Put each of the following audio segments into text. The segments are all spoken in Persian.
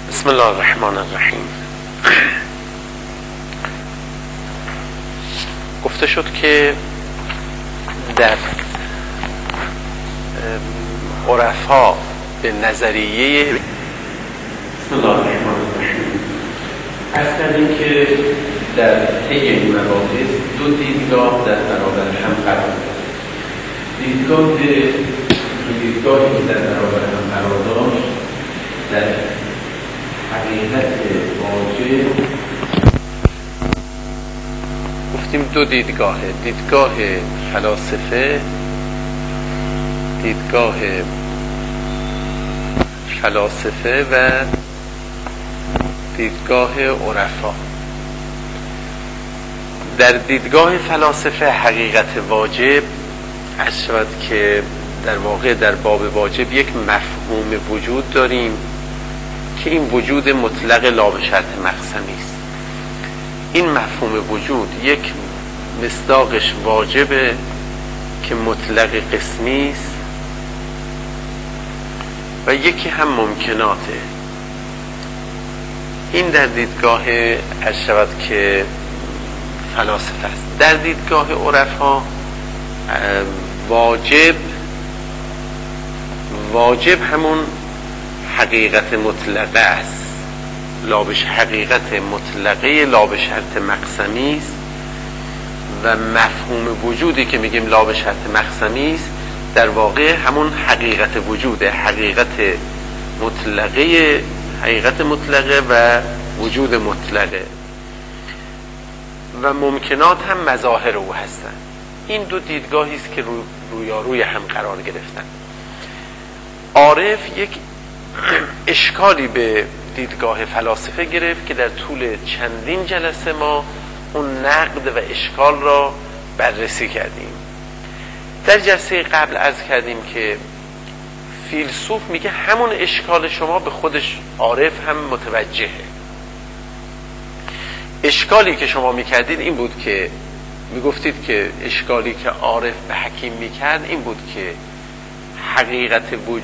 بسم الله الرحمن الرحیم. گفته شد که در عرفا به نظریه بسم الله الرحمن الرحیم اصلا این که در طی این مباحث دو دیدگاه در برابر هم قرار داشت. دیدگاهی که در برابر هم قرار داشت در حقیقت واجب گفتیم دو دیدگاهه، دیدگاه فلاسفه و دیدگاه عرفا. در دیدگاه فلاسفه حقیقت واجب عرض شود که در واقع در باب واجب یک مفهوم وجود داریم که این وجود مطلق لا به شرط مقسمی است. این مفهوم وجود یک مصداقش واجبه که مطلق قسمی است و یکی هم ممکناته. این در دیدگاه عرض شود که فلاسفه است. در دیدگاه عرفا واجب همون حقیقت مطلقه است، حقیقت مطلقه لا به شرط مقسمی است و مفهوم وجودی که میگیم لا به شرط مقسمی است در واقع همون حقیقت وجوده، حقیقت مطلقه و وجود مطلقه و ممکنات هم مظاهر او هستند. این دو دیدگاهی است که رویاروی هم قرار گرفتن. عارف یک اشکالی به دیدگاه فلاسفه گرفت که در طول چندین جلسه ما اون نقد و اشکال را بررسی کردیم. در جلسه قبل عرض کردیم که فیلسوف میگه همون اشکال شما به خودش عارف هم متوجهه. اشکالی که شما میکردید این بود که میگفتید که اشکالی که عارف به حکیم میکرد این بود که حقیقت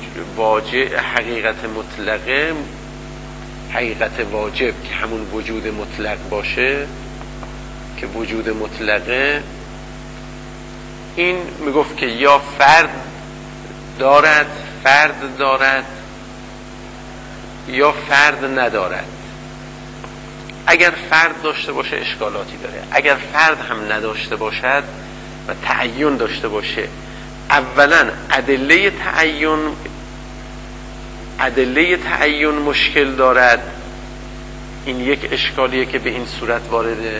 مطلقه، حقیقت واجب که همون وجود مطلق باشه، که وجود مطلقه این میگفت که یا فرد دارد یا فرد ندارد. اگر فرد داشته باشه اشکالاتی داره، اگر فرد هم نداشته باشد و تعین داشته باشه، اولا ادله تعین مشکل دارد. این یک اشکالیه که به این صورت وارده.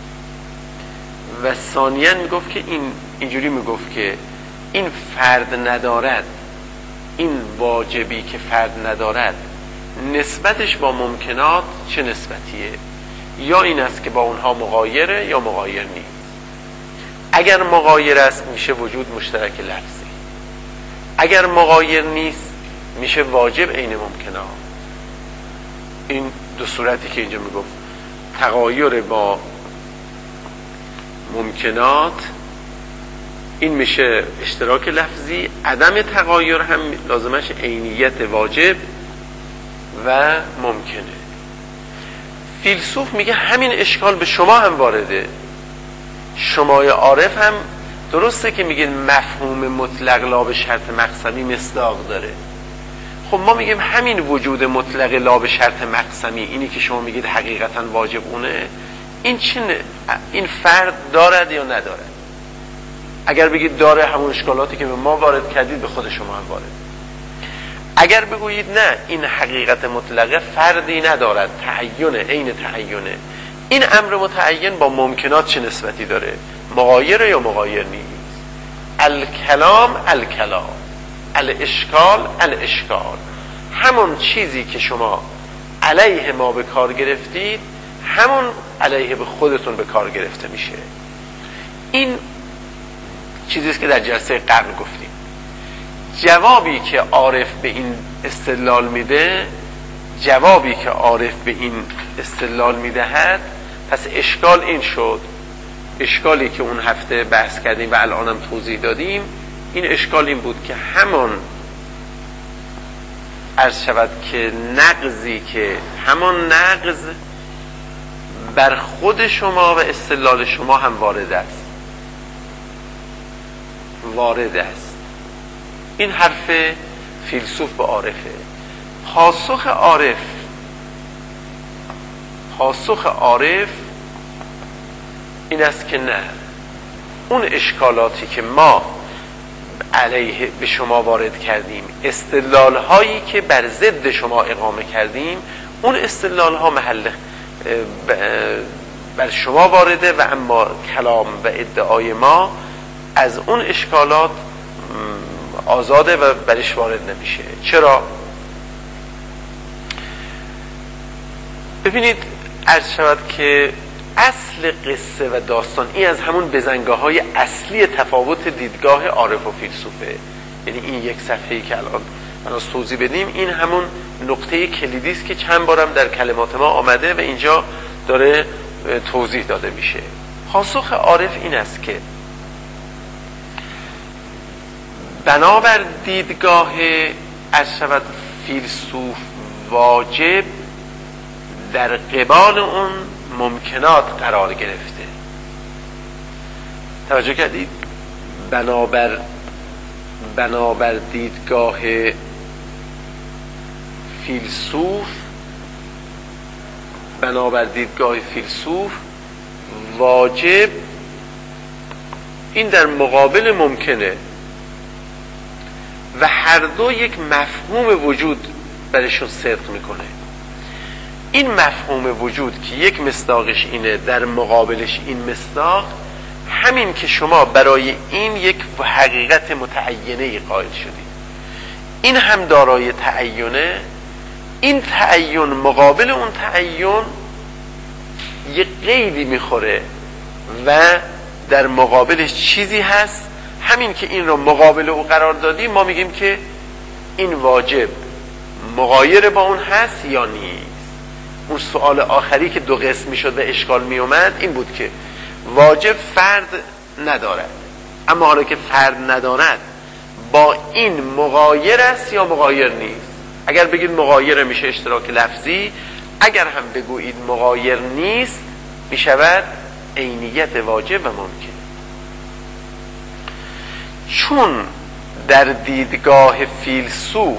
و ثانیاً میگفت که اینجوری میگفت که این فرد ندارد، این واجبی که فرد ندارد نسبتش با ممکنات چه نسبتیه؟ یا این است که با اونها مغایره یا مغایر نیست. اگر مغایر است میشه وجود مشترک لفظی، اگر مغایر نیست میشه واجب عین ممکنات. این دو صورتی که اینجا میگفت، تغایر با ممکنات این میشه اشتراک لفظی، عدم تغایر هم لازمش عینیت واجب و ممکنه. فیلسوف میگه همین اشکال به شما هم وارده. شمای عارف هم درسته که میگه مفهوم مطلق لا به شرط مقسمی مصداق داره. خب ما میگیم همین وجود مطلق لا به شرط مقسمی، اینی که شما میگید حقیقتا واجب اونه، این فرد دارد یا ندارد؟ اگر بگید داره، همون اشکالاتی که به ما وارد کردید به خود شما هم وارد. اگر بگویید نه، این حقیقت مطلقه فردی ندارد، تعینه، عین تعینه، این امر متعین با ممکنات چه نسبتی داره؟ مغایر یا مغایر نیست؟ الکلام الاشکال، همون چیزی که شما علیه ما به کار گرفتید همون علیه به خودتون به کار گرفته میشه. این چیزیست که در جلسه قبل گفتیم. جوابی که عارف به این استدلال میدهد، پس اشکال این شد، اشکالی که اون هفته بحث کردیم و الانم توضیح دادیم، این اشکال این بود که همان عرض شود که نقضی که همان نقض بر خود شما و استدلال شما هم وارد است. این حرف فیلسوف به عارفه. پاسخ عارف این است که نه، اون اشکالاتی که ما علیه به شما وارد کردیم، استدلال هایی که بر ضد شما اقامه کردیم، اون استدلال ها محل بر شما وارده و اما کلام و ادعای ما از اون اشکالات آزاده و برش وارد نمیشه. چرا؟ ببینید عرض شود که اصل قصه و داستان این از همون بزنگاه‌های اصلی تفاوت دیدگاه عارف و فیلسوفه. یعنی این یک صفحه‌ای که الان توضیح بدیم، این همون نقطه کلیدی است که چند بارم در کلمات ما آمده و اینجا داره توضیح داده میشه. پاسخ عارف این است که بنابر دیدگاه عرض شود فیلسوف واجب در قبال اون ممکنات قرار گرفته. توجه کردید؟ بنابر دیدگاه فیلسوف واجب این در مقابل ممکنه و هر دو یک مفهوم وجود برشون صدق میکنه. این مفهوم وجود که یک مصداقش اینه، در مقابلش این مصداق، همین که شما برای این یک حقیقت متعینه قائل شدید، این هم دارای تعینه. این تعین مقابل اون تعین یک قیدی میخوره و در مقابلش چیزی هست. همین که این رو مقابل او قرار دادیم، ما میگیم که این واجب مغایر با اون هست یا نیست. اون سوال آخری که دو قسم میشد و اشکال میومد این بود که واجب فرد ندارد، اما حالا که فرد ندارد با این مغایر است یا مغایر نیست. اگر بگید مغایر میشه اشتراک لفظی، اگر هم بگویید مغایر نیست میشود عینیت واجب و ممکن. چون در دیدگاه فیلسوف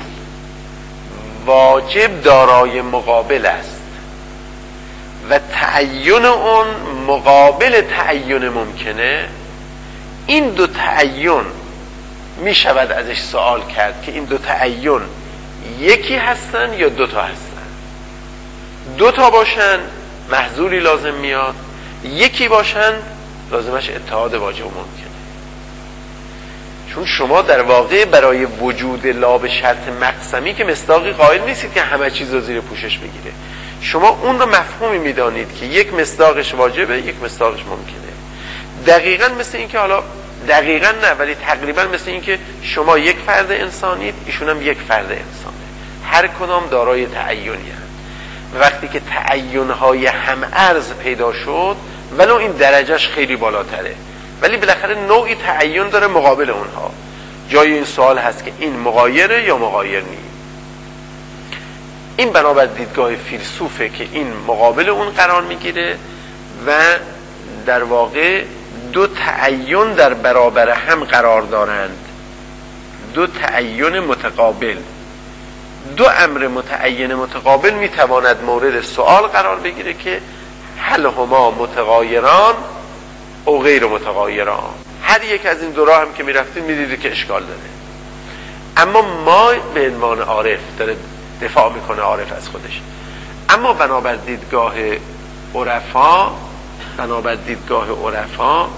واجب دارای مقابل است و تعین اون مقابل تعین ممکنه، این دو تعین می شود ازش سوال کرد که این دو تعین یکی هستن یا دوتا هستن. دوتا باشن محذوری لازم میاد، یکی باشن لازمش اتحاد واجب و ممکنه. چون شما در واقع برای وجود لا به شرط مقسمی که مصداقی قائل نیستید که همه چیز رو زیر پوشش بگیره. شما اون رو مفهومی میدانید که یک مصداقش واجبه، یک مصداقش ممکنه. دقیقاً مثل این که، حالا دقیقاً نه ولی تقریباً مثل این که شما یک فرد انسانید، ایشون هم یک فرد انسانه، هر کدام دارای تعینی هست. وقتی که تعین‌های هم ارز پیدا شد ولو این درجهش خیلی بالاتره، ولی بالاخره نوعی تعین داره مقابل اونها. جای این سوال هست که این مغایره یا مغایر نیست. این بنابر دیدگاه فیلسوفه که این مقابل اون قرار میگیره و در واقع دو تعین در برابر هم قرار دارند، دو تعین متقابل. دو امر متعین متقابل میتواند مورد سوال قرار بگیره که هل هما متغایران او غیر متغایران. هر یک از این دو راه هم که میرفتید میدیدید که اشکال داره. اما ما به عنوان عارف، داره دفاع میکنه عارف از خودش، اما بنابر دیدگاه عرفا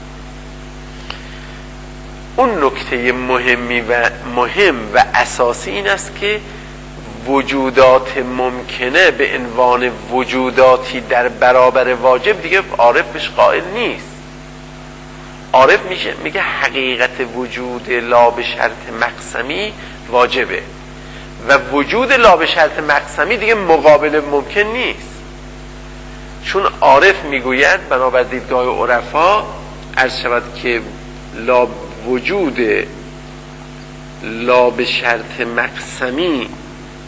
اون نکته مهم و اساسی این است که وجودات ممکنه به عنوان وجوداتی در برابر واجب دیگه عارف بهش قائل نیست. عارف میگه حقیقت وجود لا به شرط مقسمی واجبه و وجود لا به شرط مقسمی دیگه مقابل ممکن نیست. چون عارف میگوید بنابر دیدگاه عرفا عرض شود که وجود لا به شرط مقسمی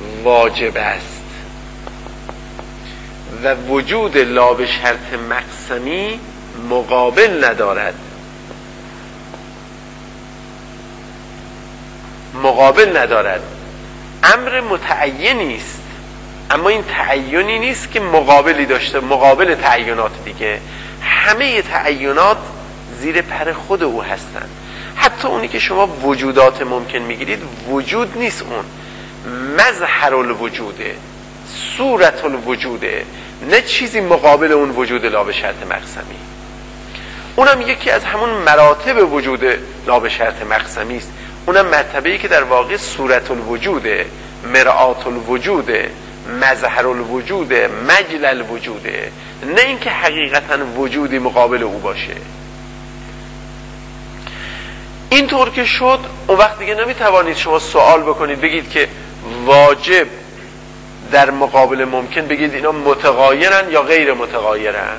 واجب است و وجود لا به شرط مقسمی مقابل ندارد. امر متعینی است، اما این تعینی نیست که مقابلی داشته، مقابل تعینات دیگه. همه تعینات زیر پر خود او هستند. حتی اونی که شما وجودات ممکن میگیرید وجود نیست، اون مظهر الوجوده، صورت الوجوده، نه چیزی مقابل اون وجود لا به شرط مقسمی. اونم یکی از همون مراتب وجود لا به شرط مقسمی است. اونم مرتبه‌ای که در واقع صورت الوجوده، مرآت الوجوده، مظهر الوجوده، مجل الوجوده، نه اینکه حقیقتا وجودی مقابل او باشه. اینطور که شد اون وقت دیگه نمیتوانید شما سوال بکنید بگید که واجب در مقابل ممکن، بگید اینا متغایرن یا غیر متغایرن،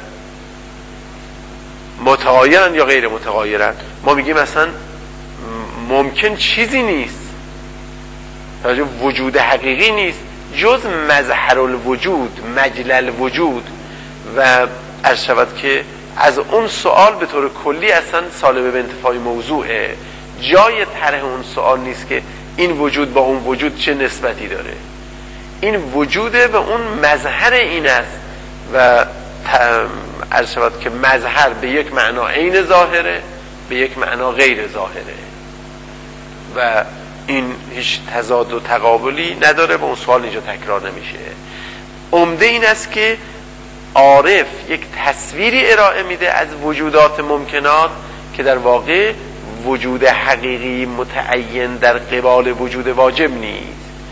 متغایرن یا غیر متغایرن. ما میگیم مثلا ممکن چیزی نیست، وجود حقیقی نیست جز مظهر الوجود، مجل الوجود. و عرض شود که از اون سوال به طور کلی اصلا سالب به انتفاع موضوعه. جای طرح اون سوال نیست که این وجود با اون وجود چه نسبتی داره. این وجوده و اون مظهر این است و عرض شود که مظهر به یک معنا عین ظاهره، به یک معنا غیر ظاهره و این هیچ تضاد و تقابلی نداره و اون سوال اینجا تکرار نمیشه. عمده این است که عارف یک تصویری ارائه میده از وجودات ممکنات که در واقع وجود حقیقی متعین در قبال وجود واجب نیست.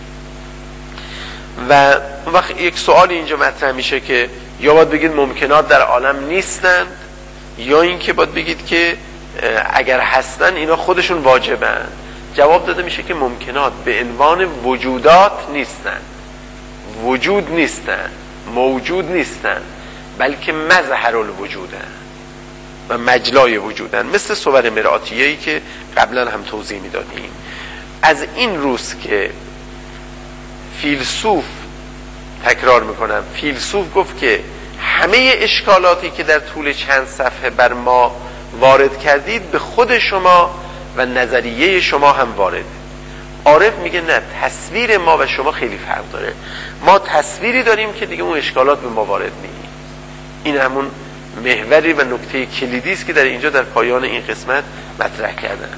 و اون وقت یک سوال اینجا مطرح میشه که یا باید بگید ممکنات در عالم نیستند، یا اینکه باید بگید که اگر هستن اینا خودشون واجبن. جواب داده میشه که ممکنات به عنوان وجودات نیستن، وجود نیستن، موجود نیستن، بلکه مظهر الوجودن و مجلای وجودن، مثل صور مرآتیه‌ای که قبلا هم توضیح میدادیم. از این روز که فیلسوف، تکرار میکنم، فیلسوف گفت که همه اشکالاتی که در طول چند صفحه بر ما وارد کردید به خود شما و نظریه شما هم وارد. عارف میگه نه، تصویر ما و شما خیلی فرق داره. ما تصویری داریم که دیگه اون اشکالات به ما وارد نیست. این همون محوری و نکته کلیدی است که در اینجا در پایان این قسمت مطرح کردن.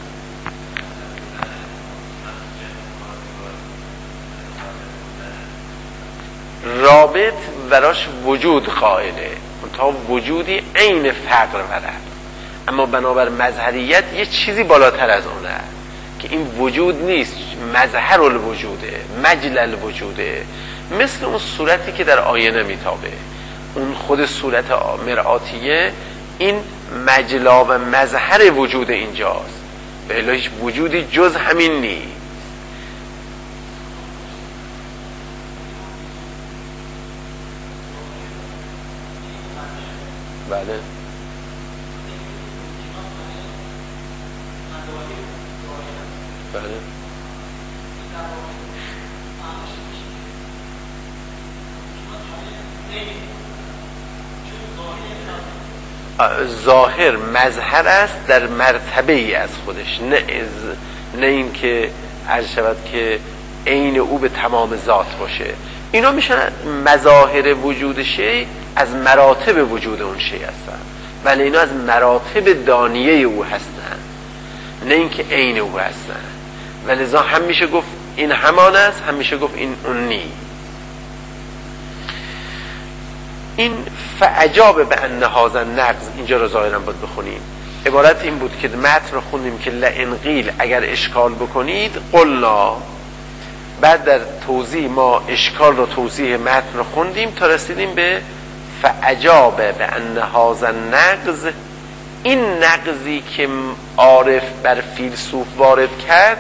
رابط براش وجود قائله، تا وجودی عین فقر ورد، اما بنابر مظهریت یه چیزی بالاتر از اونه که این وجود نیست، مظهر الوجوده، مجل الوجوده، مثل اون صورتی که در آینه میتابه. اون خود صورت مرآتیه این مجلا و مظهر وجود اینجاست، به الا هیچ وجودی جز همین نیست. بله بله ظاهر مظهر است در مرتبه ای از خودش، نه این که عرض شود که عین او به تمام ذات باشه. اینا میشن مظاهر وجود شیء از مراتب وجود اون شیء هستن، ولی اینا از مراتب دانیه او هستن، نه اینکه عین او هستن. ولذا هم میشه گفت این همان است، هم میشه گفت این اون نیست. این فعجاب به ان هذا النقض، اینجا رو ظاهرا باید بخونیم. عبارت این بود که متن رو خوندیم که لئن قیل، اگر اشکال بکنید، قلنا. بعد در توضیح ما اشکال رو، توضیح متن رو خوندیم تا رسیدیم به فعجاب به ان هذا النقض. این نقضی که عارف بر فیلسوف وارد کرد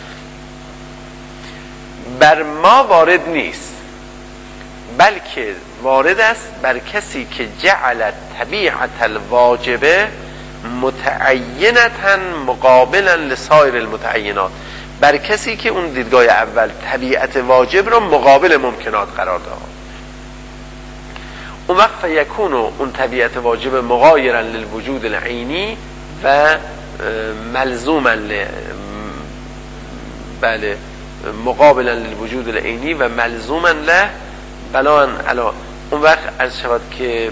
بر ما وارد نیست، بلکه وارد است بر کسی که جعل طبیعت الواجبه متعینتا مقابلا لسایر المتعینات. بر کسی که اون دیدگاه اول طبیعت واجب رو مقابل ممکنات قرار داد. اون وقت فیکون اون طبیعت واجب مغایرا للوجود العینی و ملزوما بله مقابلا للوجود العینی و ملزوما له بلان علا. اون وقت از شود که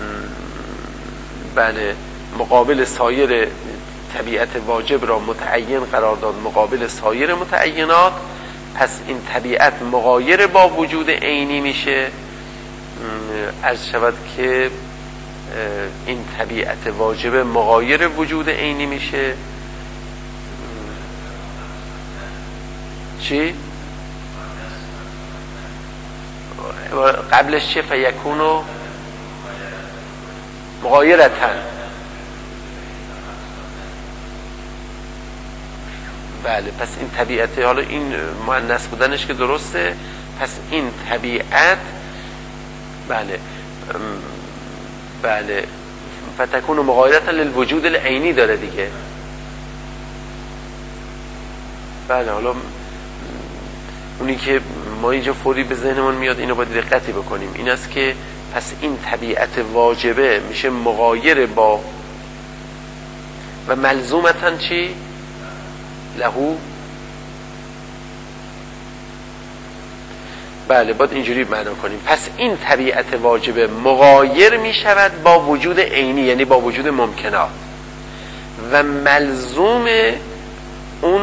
بله مقابل سایر طبیعت واجب را متعین قرار داد مقابل سایر متعینات، پس این طبیعت مغایر با وجود عینی میشه. از شود که این طبیعت واجب مغایر وجود عینی میشه. چی؟ قبلش چه؟ فیکونو مغایرتن. بله پس این طبیعت، حالا این مؤنث بودنش که درسته، پس این طبیعت بله فتکون مغایرتا للوجود العینی داره دیگه. بله حالا اونی که ما اینجا فوری به ذهنمون میاد اینو باید دقتی بکنیم، این است که پس این طبیعت واجبه میشه مغایر با و ملزومتاً چی؟ لهو. بله باید اینجوری معنا کنیم، پس این طبیعت واجبه مغایر میشود با وجود عینی، یعنی با وجود ممکنات، و ملزوم اون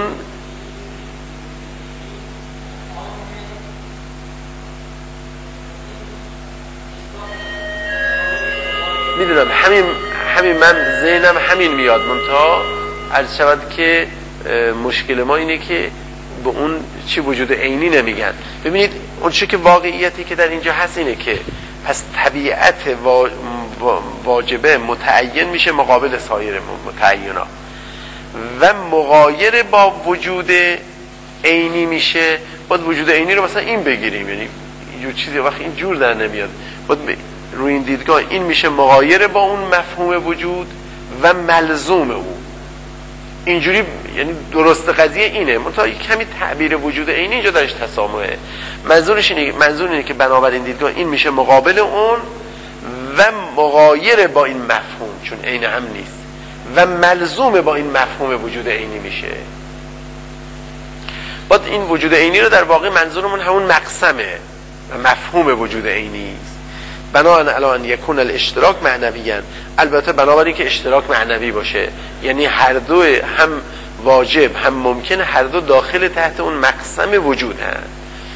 میدونم همین من ذهنم همین میاد، منتها عرض شود که مشکل ما اینه که به اون چی وجود عینی نمیگن. ببینید اون چی که واقعیتی که در اینجا هست اینه که پس طبیعت واجبه متعین میشه مقابل سایر متعینات و مغایر با وجود عینی میشه. باید وجود عینی رو مثلا این بگیریم، یعنی یه چیزی وقتی این جور در نمیاد، باید روی این دیدگاه این میشه مغایر با اون مفهوم وجود و ملزوم او. اینجوری یعنی درست قضیه اینه، منتها کمی تعبیر وجود عینی اینجا درش تسامحه. منظور اینه که بنابراین دیدگاه این میشه مقابل اون و مغایر با این مفهوم، چون عین هم نیست، و ملزوم با این مفهوم وجود عینی میشه. باید این وجود عینی رو در واقع منظورمون همون مقسمه و مفهوم وجود عینی است. بنابراین الان یکون الاشتراک معنویاً، البته بنابراین که اشتراک معنوی باشه، یعنی هر دو هم واجب هم ممکن، هر دو داخل تحت اون مقسم وجود هست.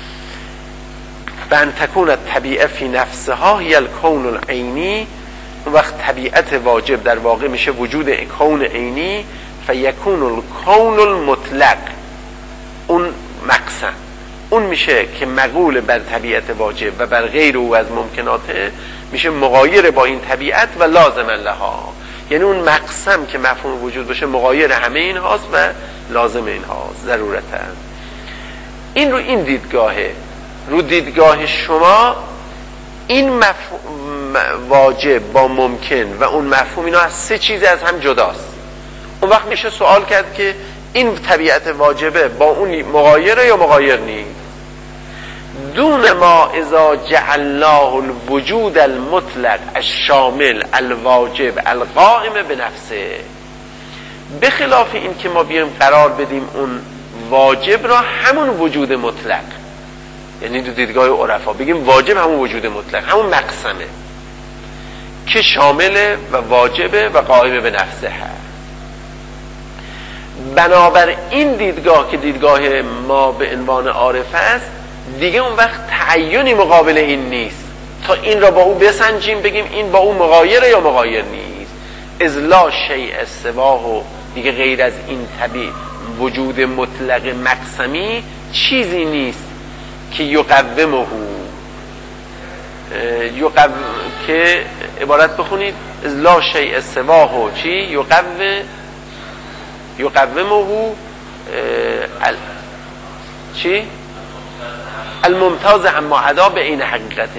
بان تکون الطبیعه فی نفسها هی الکون العینی، اون وقت طبیعت واجب در واقع میشه وجود کون عینی، فیکون الکون المطلق، اون مقسم اون میشه که مقول بر طبیعت واجب و بر غیر او از ممکناته، میشه مغایر با این طبیعت و لازم لها، یعنی اون مقسم که مفهوم وجود باشه مغایر همه این هاست و لازم این هاست ضرورتا. این رو این دیدگاهه. رو دیدگاه شما این واجب با ممکن و اون مفهوم اینا از سه چیز از هم جداست. اون وقت میشه سوال کرد که این طبیعت واجبه با اون مغایره یا مغایر نیست؟ دون ما اذا جعلناه الوجود المطلق الشامل الواجب القائم بنفسه، بخلاف این که ما بیایم قرار بدیم اون واجب را همون وجود مطلق، یعنی دو دیدگاه عرفا بگیم واجب همون وجود مطلق، همون مقسمه که شامل و واجبه و قائم به نفسه هست. بنابر این دیدگاه که دیدگاه ما به عنوان عارف است، دیگه اون وقت تعیینی مقابل این نیست تا این را با او بسنجیم بگیم این با او مغایره یا مغایر نیست. اذ لا شیء سواه، دیگه غیر از این طبیع وجود مطلق مقسمی چیزی نیست که یقومه، که عبارت بخونید اذ لا شیء سواه چی یقومه چی الممتاز اما عدا به این حقیقت.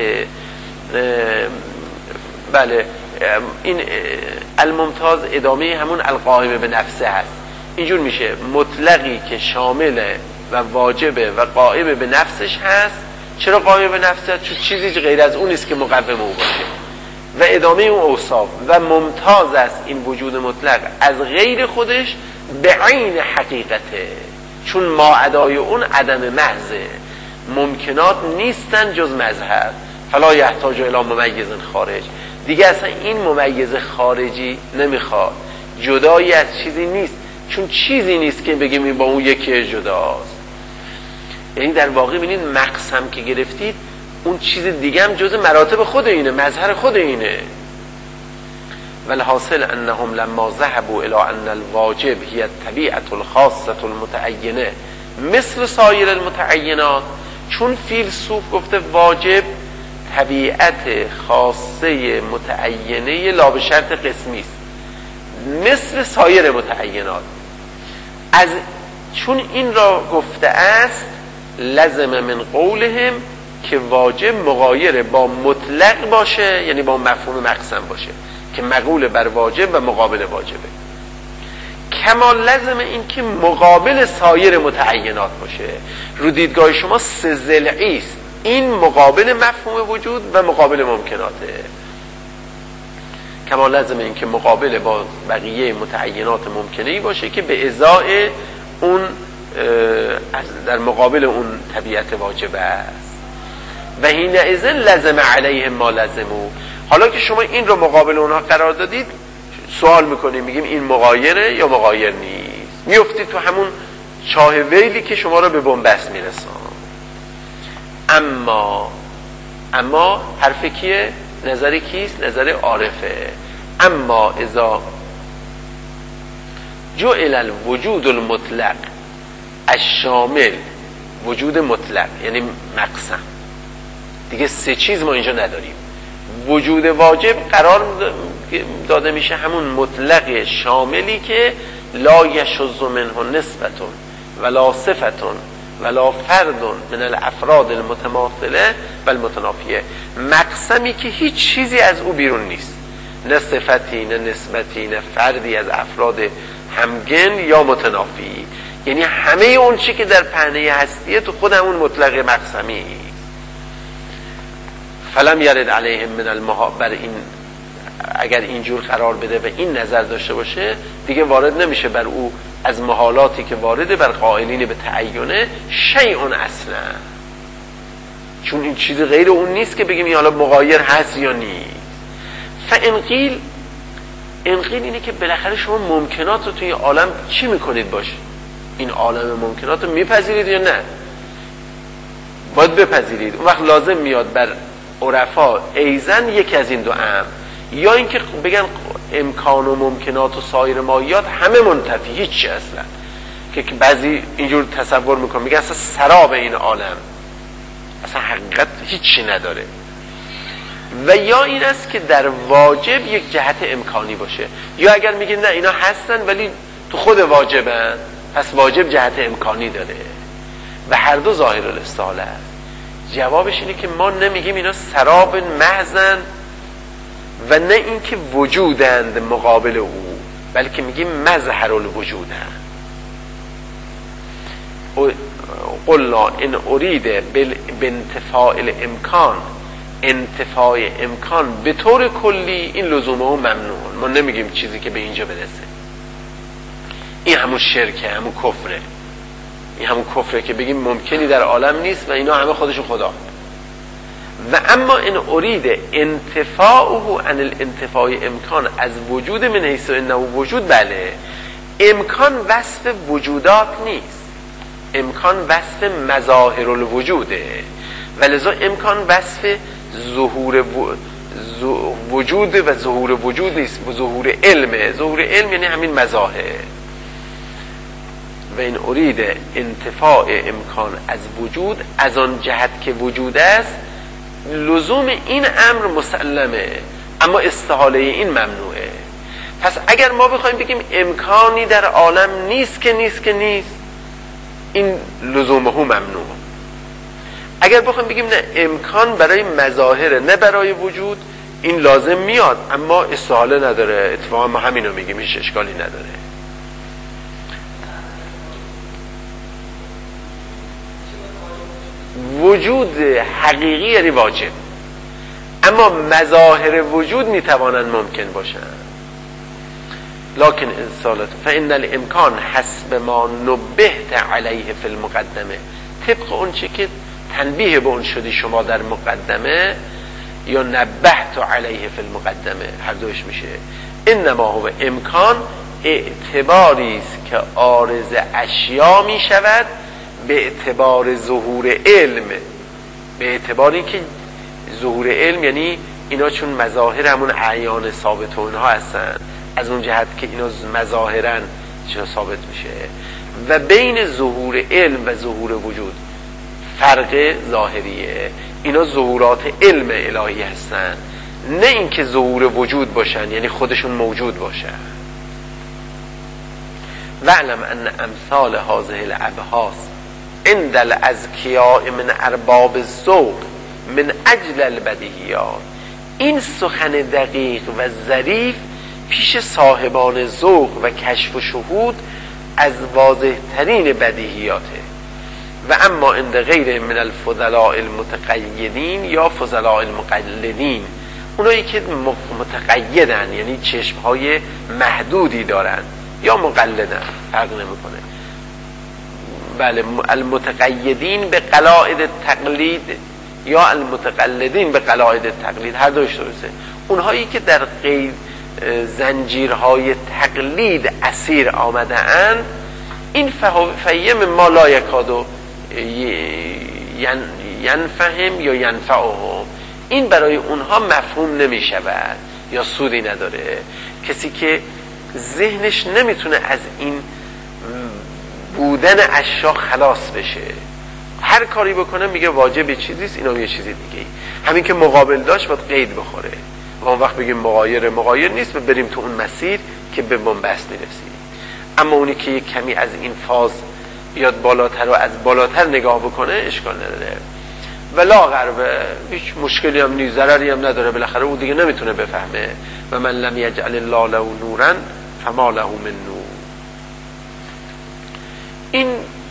بله این الممتاز ادامه همون القائم به نفسه هست، اینجور میشه مطلقی که شامل و واجبه و قائم به نفسش هست. چرا قائم به نفسش هست؟ چون چیزی غیر از اون نیست که مقوم او باشه و ادامه اون اوصاف و ممتاز است این وجود مطلق از غیر خودش به عین حقیقته، چون ما ادای اون عدم محضه، ممکنات نیستن جز مظهر، فلا یحتاج الی ممیز خارج. دیگه اصلا این ممیز خارجی نمیخواد، جدایی از چیزی نیست، چون چیزی نیست که بگیم این با اون یکی جداست. یعنی در واقع ببینید مقسم که گرفتید اون چیز دیگه هم جز مراتب خود اینه، مظهر خود اینه. والحاصل انهم لما ذهبوا الى ان الواجب هي الطبيعه الخاصه المتعینه مثل سایر المتعینات، چون فیلسوف گفته واجب طبیعت خاصه متعینه لا به شرط قسمی است مثل سایر متعینات، از چون این را گفته است لازم من قولهم که واجب مغایر با مطلق باشه، یعنی با مفهوم مقسم باشه که مقول بر واجب و مقابل واجبه، کما لازم این که مقابل سایر متعینات باشه. رو دیدگاه شما سه ضلعی است، این مقابل مفهوم وجود و مقابل ممکناته. کما لازم این که مقابل با بقیه متعینات ممکنه‌ای باشه که به ازای اون در مقابل اون طبیعت واجب است. و حینئذ لازم علیهم ما لازمو. حالا که شما این رو مقابل اونها قرار دادید، سوال میکنیم میگیم این مغایره یا مغایر نیست، میفتید تو همون چاه ویلی که شما رو به بنبست میرسان. اما حرف کیه؟ نظر کیست؟ نظر عارفه. اما اذا جعل الوجود المطلق الشامل، وجود مطلق یعنی مقسم، دیگه سه چیز ما اینجا نداریم. وجود واجب قرار داده میشه همون مطلق شاملی که لا یشذ منه نسبتون ولا صفتون ولا فردون من الافراد المتماثله و المتنافیه، مقسمی که هیچ چیزی از او بیرون نیست، نه صفتی نه نسبتی نه فردی از افراد همگن یا متنافی، یعنی همه اون چی که در پهنه هستیه تو خود همون مطلق مقسمی. فلم یرد علیهم من بر این، اگر اینجور قرار بده و این نظر داشته باشه دیگه وارد نمیشه بر او از محالاتی که وارده بر قائلین به تعینه شیء اصلا، چون این چیز غیر اون نیست که بگیم این حالا مغایر هست یا نیست. فانقیل اینه که بالاخره شما ممکنات رو توی عالم چی میکنید باشه؟ این عالم ممکنات رو میپذیرید یا نه؟ باید بپذیرید. اون وقت لازم میاد بر عرفا ایزن یکی از این دو امر، یا اینکه بگن امکان و ممکنات و سایر مایات همه منتفی، هیچی اصلا، که بعضی اینجور تصور میکنن میگن اصلا سراب این عالم اصلا حقیقت هیچی نداره. و یا این است که در واجب یک جهت امکانی باشه، یا اگر میگن نه اینا هستن ولی تو خود واجبن، پس واجب جهت امکانی داره و هر دو ظاهر الاستحاله است. جوابش اینه که ما نمیگیم اینا سراب محضن و نه اینکه وجودند مقابل او، بلکه میگیم مظهر الوجودند. قلنا ان اريد بانتفاء الامکان، انتفاع امکان به طور کلی این لزومه و ممنوع. ما نمیگیم چیزی که به اینجا برسه این همون شرکه، همون کفره، این همون کفره که بگیم ممکنی در عالم نیست و اینا همه خودشون خدا. و اما ان اريد انتفاعه عن الانتفاع امکان از وجود من حیث انه وجود، بله امکان وصف وجودات نیست، امکان وصف مظاهر الوجوده، ولذا امکان وصف ظهور وجود و ظهور وجود نیست، ظهور علمه. ظهور علم یعنی همین مظاهر. و این اريد انتفاع امکان از وجود از آن جهت که وجود است، لزوم این امر مسلمه اما استحاله این ممنوعه. پس اگر ما بخوایم بگیم امکانی در عالم نیست که نیست این لزومه ممنوع. اگر بخوایم بگیم نه امکان برای مظاهر نه برای وجود، این لازم میاد اما استحاله نداره. اتفاقا ما همینو میگیم، هیچ اشکالی نداره. وجود حقیقی یعنی واجب، اما مظاهر وجود میتوانند ممکن باشند. لکن انسالت فإن الامکان حسب ما نبهت علیه فی المقدمه، طبق اون چه که تنبیه به اون شدی شما در مقدمه، یا نبهت علیه فی المقدمه، هر دوش میشه. انما هو امکان اعتباری است که عارض اشیا می شود به اعتبار ظهور علم، به اعتبار اینکه ظهور علم یعنی اینا چون مظاهر همون اعیان ثابت و اینها هستن، از اون جهت که اینا مظاهرن چرا ثابت میشه. و بین ظهور علم و ظهور وجود فرق ظاهریه، اینا ظهورات علم الهی هستن، نه اینکه ظهور وجود باشن یعنی خودشون موجود باشن. وعلم ان امثال هذه الابحاث عند الاذکیاء من ارباب الذوق من اجل البدیهیات، این سخن دقیق و ظریف پیش صاحبان ذوق و کشف و شهود از واضح ترین بدیهیاته. و اما عند غیر من الفضلاء المتقیدین یا فضلاء المقلدین، اونایی که متقیدن یعنی چشمهای محدودی دارن یا مقلدن، فرق نمیکنه. بله، المتقیدین به قلاعد تقلید یا المتقلدین به قلاعد تقلید، هر دوش درسته. اونهایی که در قید زنجیرهای تقلید اسیر آمده اند، این فیم ما لا یکادو ینفهم یا ینفعهم، این برای اونها مفهوم نمی شود یا سودی نداره. کسی که ذهنش نمیتونه از این بودن اشیا خلاص بشه، هر کاری بکنه میگه واجب چیزیست، اینا یه چیزی دیگه. همین که مقابل داشت باید قید بخوره و اون وقت بگیم مغایر نیست و بریم تو اون مسیر که به بنبست میرسیم. اما اونی که یک کمی از این فاز بیاد بالاتر و از بالاتر نگاه بکنه اشکال نداره و لاغر هیچ مشکلی هم نیست، ضرری هم نداره، بالاخره او دیگه نمیتونه بفهمه. و من لم یجعل الله له نورا فما له من نور. این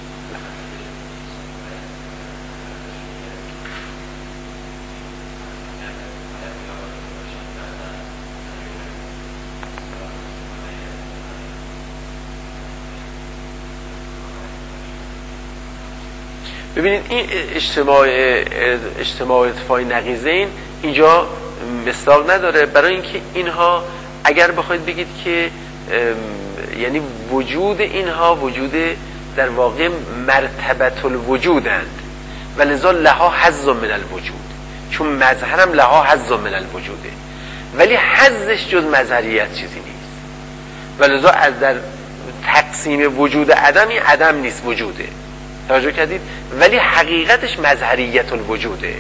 ببینید این اجتماع ارتفاع نقیضین اینجا مصداق نداره، برای اینکه اینها اگر بخواید بگید که یعنی وجود اینها وجود در واقع مرتبه الوجودند و لذا لها حظ من الوجود، چون مظهرم لها حظ من الوجوده، ولی حظش جز مظهریت چیزی نیست و لذا از در تقسیم وجود عدمی عدم نیست وجوده، توجه کردید؟ ولی حقیقتش مظهریت الوجوده.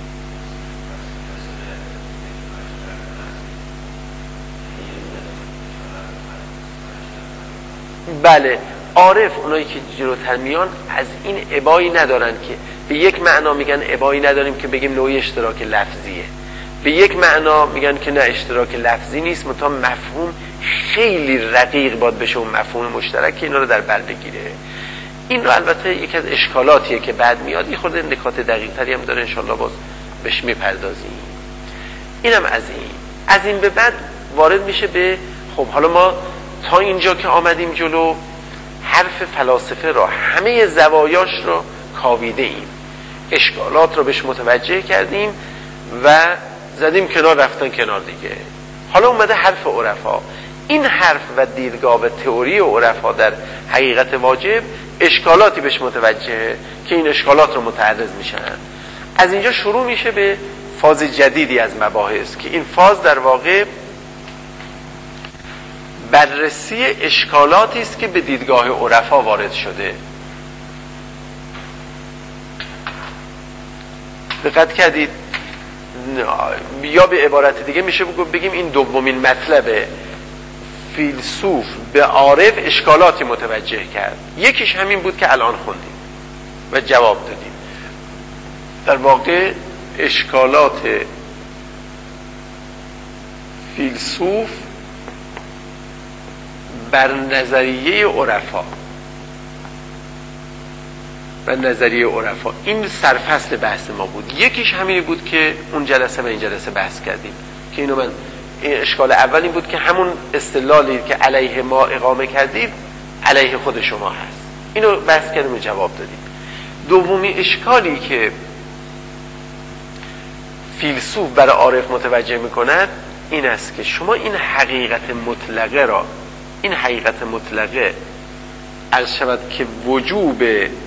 بله، عارف اونایی که جلوتر میان از این ابایی ندارن که به یک معنا میگن ابایی نداریم که بگیم نوعی اشتراک لفظیه، به یک معنا میگن که نه اشتراک لفظی نیست، منتها مفهوم خیلی رقیق باید بشه اون مفهوم مشترک که اینا رو در بر بگیره. این رو البته یکی از اشکالاتیه که بعد میاد، یه خورده نکات دقیق تری هم داره، انشالله باز بهش میپردازیم. اینم از این به بعد وارد میشه به خب حالا ما تا اینجا که آمدیم جلو حرف فلاسفه را همه زوایاش رو کاویده ایم، اشکالات رو بهش متوجه کردیم و زدیم کنار، رفتن کنار دیگه. حالا اومده حرف عرفا. این حرف و دیدگاه و تئوری عرفا در حقیقت واجب اشکالاتی بهش متوجهه که این اشکالات رو متعرض میشن. از اینجا شروع میشه به فاز جدیدی از مباحث که این فاز در واقع بررسی اشکالاتی است که به دیدگاه عرفا وارد شده. دقت کردید؟ یا به عبارت دیگه میشه بگیم این دومین مطلب فیلسوف به عارف اشکالاتی متوجه کرد. یکیش همین بود که الان خوندیم و جواب دادیم. در واقع اشکالات فیلسوف بر نظریه عرفا. و نظریه عرفا. این سرفصل بحث ما بود. یکیش همینی بود که اون جلسه و این جلسه بحث کردیم که اینو من این اشکال اول این بود که همون استدلالی که علیه ما اقامه کردید علیه خود شما هست. اینو بحث کردیم و جواب دادیم. دومی اشکالی که فیلسوف برای عارف متوجه میکند این است که شما این حقیقت مطلقه عرض شود که وجوب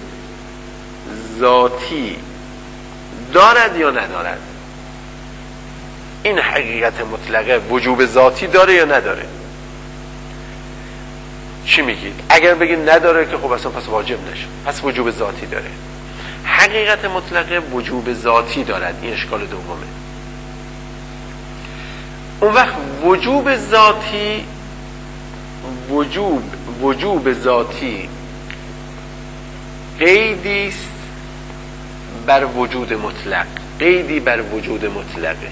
ذاتی دارد یا ندارد. این حقیقت مطلقه وجوب ذاتی داره یا نداره؟ چی میگید؟ اگر بگید نداره که خب اصلا پس واجب نشه، پس وجوب ذاتی داره. حقیقت مطلقه وجوب ذاتی دارد. این اشکال دومه. اون وقت وجوب ذاتی قیدی است بر وجود مطلق، قیدی بر وجود مطلقه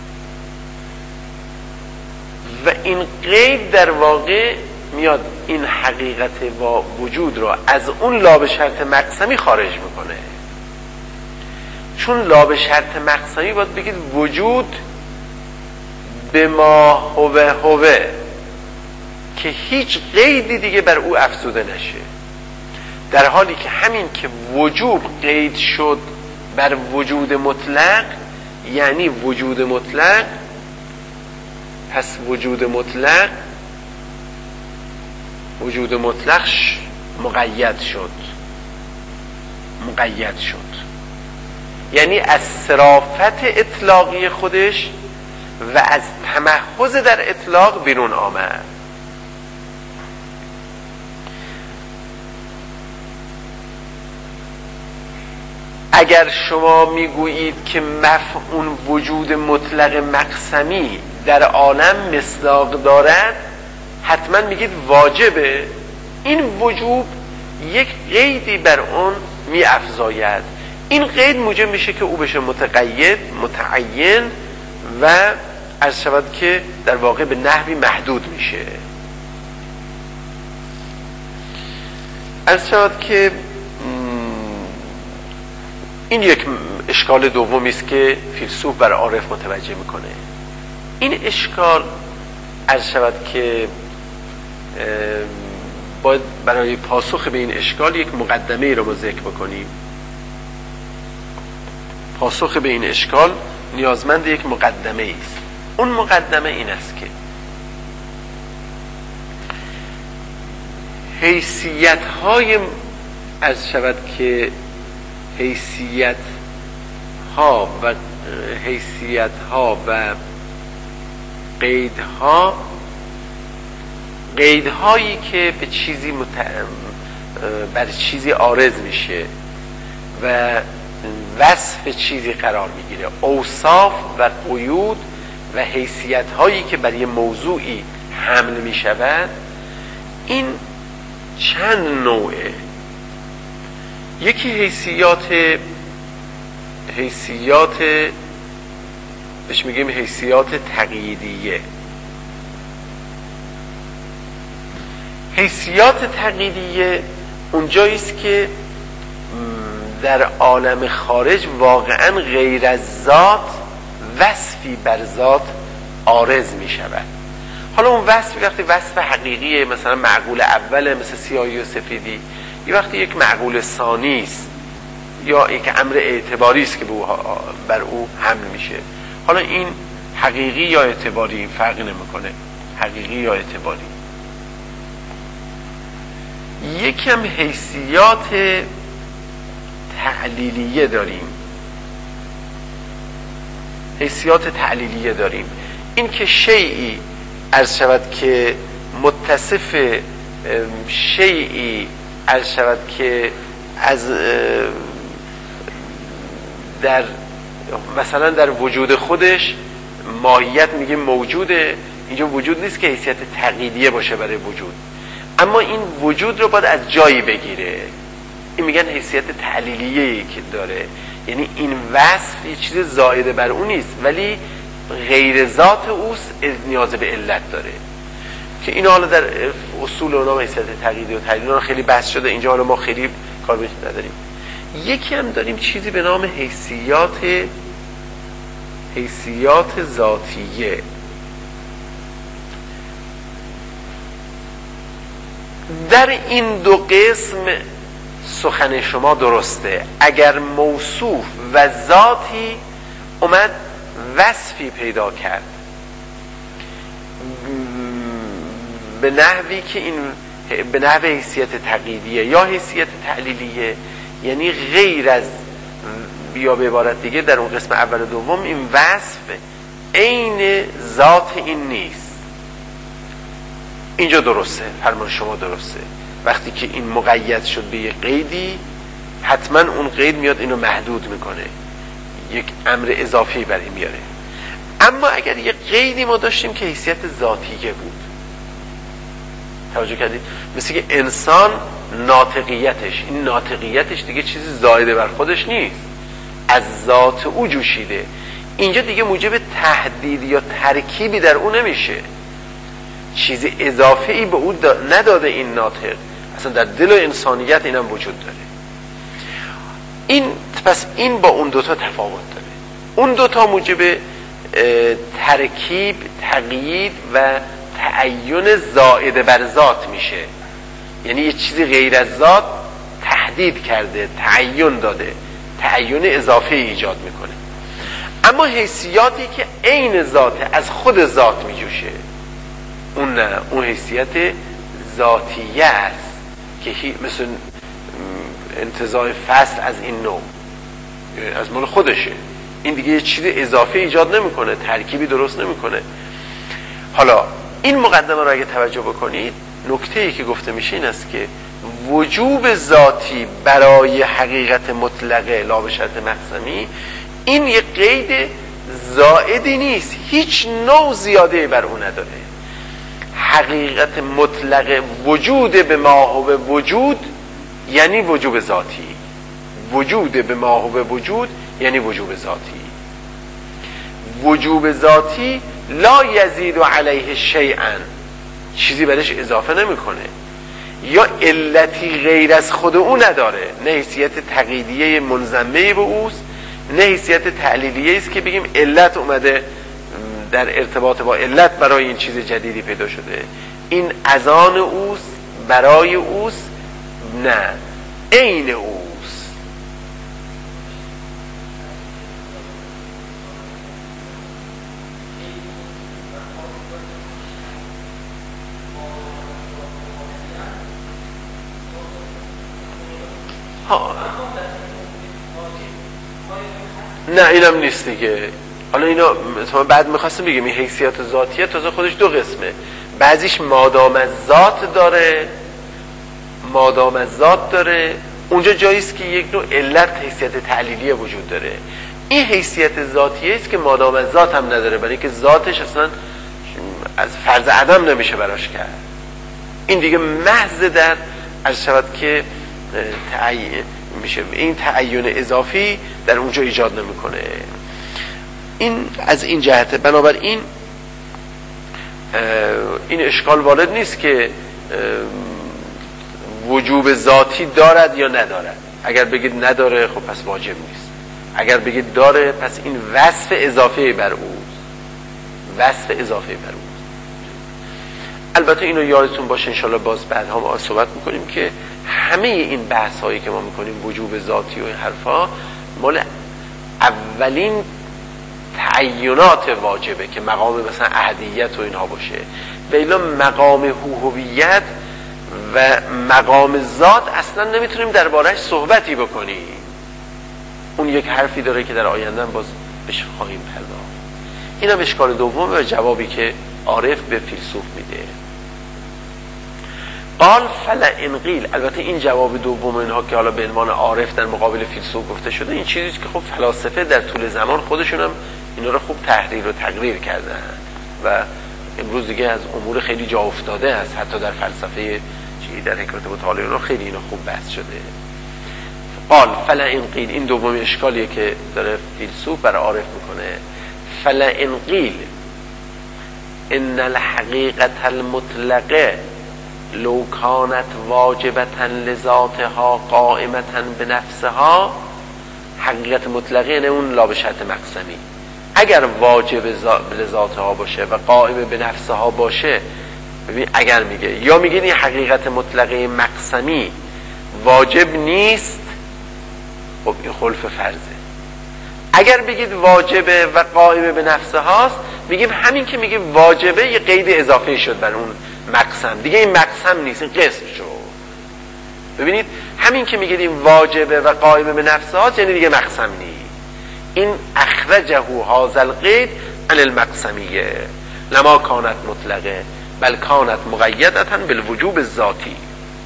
و این قید در واقع میاد این حقیقت و وجود را از اون لاب شرط مقسمی خارج میکنه. چون لاب شرط مقسمی باید بگید وجود به ما هوه که هیچ قیدی دیگه بر او افزوده نشه، در حالی که همین که وجوب قید شد بر وجود مطلق یعنی وجود مطلق، پس وجود مطلق مقید شد، یعنی از صرافت اطلاقی خودش و از تمحض در اطلاق بیرون آمد. اگر شما میگویید که مفعول وجود مطلق مقسمی در عالم مصداق دارد، حتما میگید واجبه. این وجوب یک قیدی بر اون میافزاید. این قید موجب میشه که او بشه متقید، متعین و عرض شود که در واقع به نحوی محدود میشه. عرض شود که این یک اشکال دومی است که فیلسوف برای عارف متوجه میکنه. این اشکال عرض شود که باید برای پاسخ به این اشکال یک مقدمه رو ما ذکر بکنیم. پاسخ به این اشکال نیازمند یک مقدمه است. اون مقدمه این است که حیثیت های عرض شود که حیثیت ها و قیدهایی که به چیزی بر چیزی عارض میشه و وصف چیزی قرار میگیره، اوصاف و قیود و حیثیت هایی که بر یه موضوعی حمل میشود، این چند نوعه. یکی حیثیات بهش میگیم حیثیات تقییدیه. حیثیات تقییدیه اونجاییست که در عالم خارج واقعا غیر از ذات وصفی بر ذات عارض می شود. حالا اون وصفی وقتی وصف حقیقیه، مثلا معقول اوله مثل سیاهی و سفیدی، یه وقتی یک معقول ثانی است یا یک امر اعتباری است که بر او حمل میشه. حالا این حقیقی یا اعتباری فرق نمیکنه، حقیقی یا اعتباری. یکم حیثیات تعلیلیه داریم. این که شیئی عرض شود که متصف شیئی عرض شود که از در مثلا در وجود خودش ماهیت میگه موجوده، اینجا وجود نیست که حیثیت تقییدیه باشه برای وجود، اما این وجود رو باید از جایی بگیره. این میگن حیثیت تعلیلیه‌ای که داره، یعنی این وصف یه چیز زائده بر اون نیست ولی غیر ذات اوست، نیاز به علت داره. که این حالا در اصول اونا حیثیت تقییدی و تعلیلی خیلی بحث شده، اینجا حالا ما خیلی کار بهش نداریم. یکی هم داریم چیزی به نام حیثیات ذاتیه. در این دو قسم سخن شما درسته. اگر موصوف و ذاتی اومد وصفی پیدا کرد به نحوی که این به نحو حیثیت تقییدیه یا حیثیت تعلیلیه، یعنی غیر از، یا به عبارت دیگه در اون قسم اول و دوم این وصف عین ذات این نیست. اینجا درسته، فرمان شما درسته. وقتی که این مقید شد به یک قیدی، حتما اون قید میاد اینو محدود میکنه، یک امر اضافی برای میاره. اما اگر یک قیدی ما داشتیم که حیثیت ذاتیه بود، توجه کردید؟ مثل که انسان ناطقیتش، این ناطقیتش دیگه چیزی زائده بر خودش نیست، از ذات او جوشیده. اینجا دیگه موجب تهدید یا ترکیبی در او نمیشه، چیز اضافه‌ای به او نداده این ناطق، اصلا در دل و انسانیت اینم وجود داره. پس این با اون دوتا تفاوت داره. اون دوتا موجب ترکیب، تقیید و تعین زائد بر ذات میشه، یعنی یه چیزی غیر از ذات تحدید کرده، تعین داده، تعین اضافه ایجاد میکنه. اما حیثیاتی که عین ذاته، از خود ذات میجوشه، اون نه، اون حیثیت ذاتیه است که مثل انتزاع فصل از این نوع، از مال خودشه. این دیگه یه چیز اضافه ایجاد نمیکنه، ترکیبی درست نمیکنه. حالا این مقدمه رو اگه توجه بکنید، نکته‌ای که گفته میشه این است که وجوب ذاتی برای حقیقت مطلقه لا به شرط مقسمی، این یه قید زائدی نیست، هیچ نوع زیاده بر اون نداره. حقیقت مطلق وجود به ما هو وجود یعنی وجوب ذاتی، وجود به ما هو وجود یعنی وجوب ذاتی. وجوب ذاتی لا یزید علیه شیئا، چیزی برش اضافه نمیکنه، یا علتی غیر از خود او نداره، نه حیثیت تقییدیه منضمه به اوست، نه حیثیت تعلیلیه است که بگیم علت اومده در ارتباط با علت برای این چیز جدیدی پیدا شده، این از آن اوست، برای اوست، نه، عین اوست. نه اینم نیست دیگه. حالا اینا بعد میخواستم بگم این حیثیت ذاتیه تازه خودش دو قسمه، بعضیش مادام از ذات داره، مادام از ذات داره، اونجا جاییست که یک نوع علت حیثیت تعلیلیه وجود داره. این حیثیت ذاتیه است که مادام از ذات هم نداره، برای که ذاتش اصلا از فرض عدم نمیشه براش کرد. این دیگه محض در عرض شود که تعیین میشه، این تعین اضافی در اونجا ایجاد نمیکنه. این از این جهته. بنابراین این اشکال وارد نیست که وجوب ذاتی دارد یا ندارد. اگر بگید نداره خب پس واجب نیست، اگر بگید داره پس این وصف اضافه بر اوست، وصف اضافه بر اوست. البته اینو یادتون باشه انشالله باز بعدها ما صحبت میکنیم که همه این بحث هایی که ما میکنیم وجوب ذاتی و این حرفا مال اولین تعینات واجبه که مقام مثلا احدیت و اینها باشه، و الا مقام هویت و مقام ذات اصلا نمیتونیم درباره‌اش صحبتی بکنیم. اون یک حرفی داره که در آینده باز بهش خواهیم پرداخت. اینم اشکال دومه و جوابی که عارف به فیلسوف میده. قال فلئن قیل، البته این جواب دوم اینها که حالا به عنوان عارف در مقابل فیلسوف گفته شده، این چیزی که خب فلاسفه در طول زمان خودشون هم اینا رو خوب تحریر و تقریر کردن و امروز دیگه از امور خیلی جا افتاده هست، حتی در فلسفه در حکمت مطالعه رو خیلی اینا خوب بحث شده. قال فلئن قیل، این دومین اشکالیه که داره فیلسوف برای عارف میکنه. فلئن قیل ان الحقیقت المطلقه لو کانت واجبتا لذاتها قائمتا بنفسها، حقیقت مطلقه نه اون لا به شرط مقسمی. اگر واجب لذاتها باشه و قائم به نفسها باشه، ببین اگر میگه یا میگه این حقیقت مطلقه مقسمی واجب نیست، خب این خلف فرضه. اگر بگید واجبه و قائم به نفسه هاست، میگیم همین که میگه واجبه یه قید اضافه شد بر اون مقسم، دیگه این مقسم نیست، این قسم شد. ببینید همین که میگید این واجبه و قائم به نفسه هاست یعنی دیگه مقسم نیست. این اخرجه هذا القید عن المقسمیه لما کانت مطلقه بل کانت مقیدتا بالوجوب الذاتی.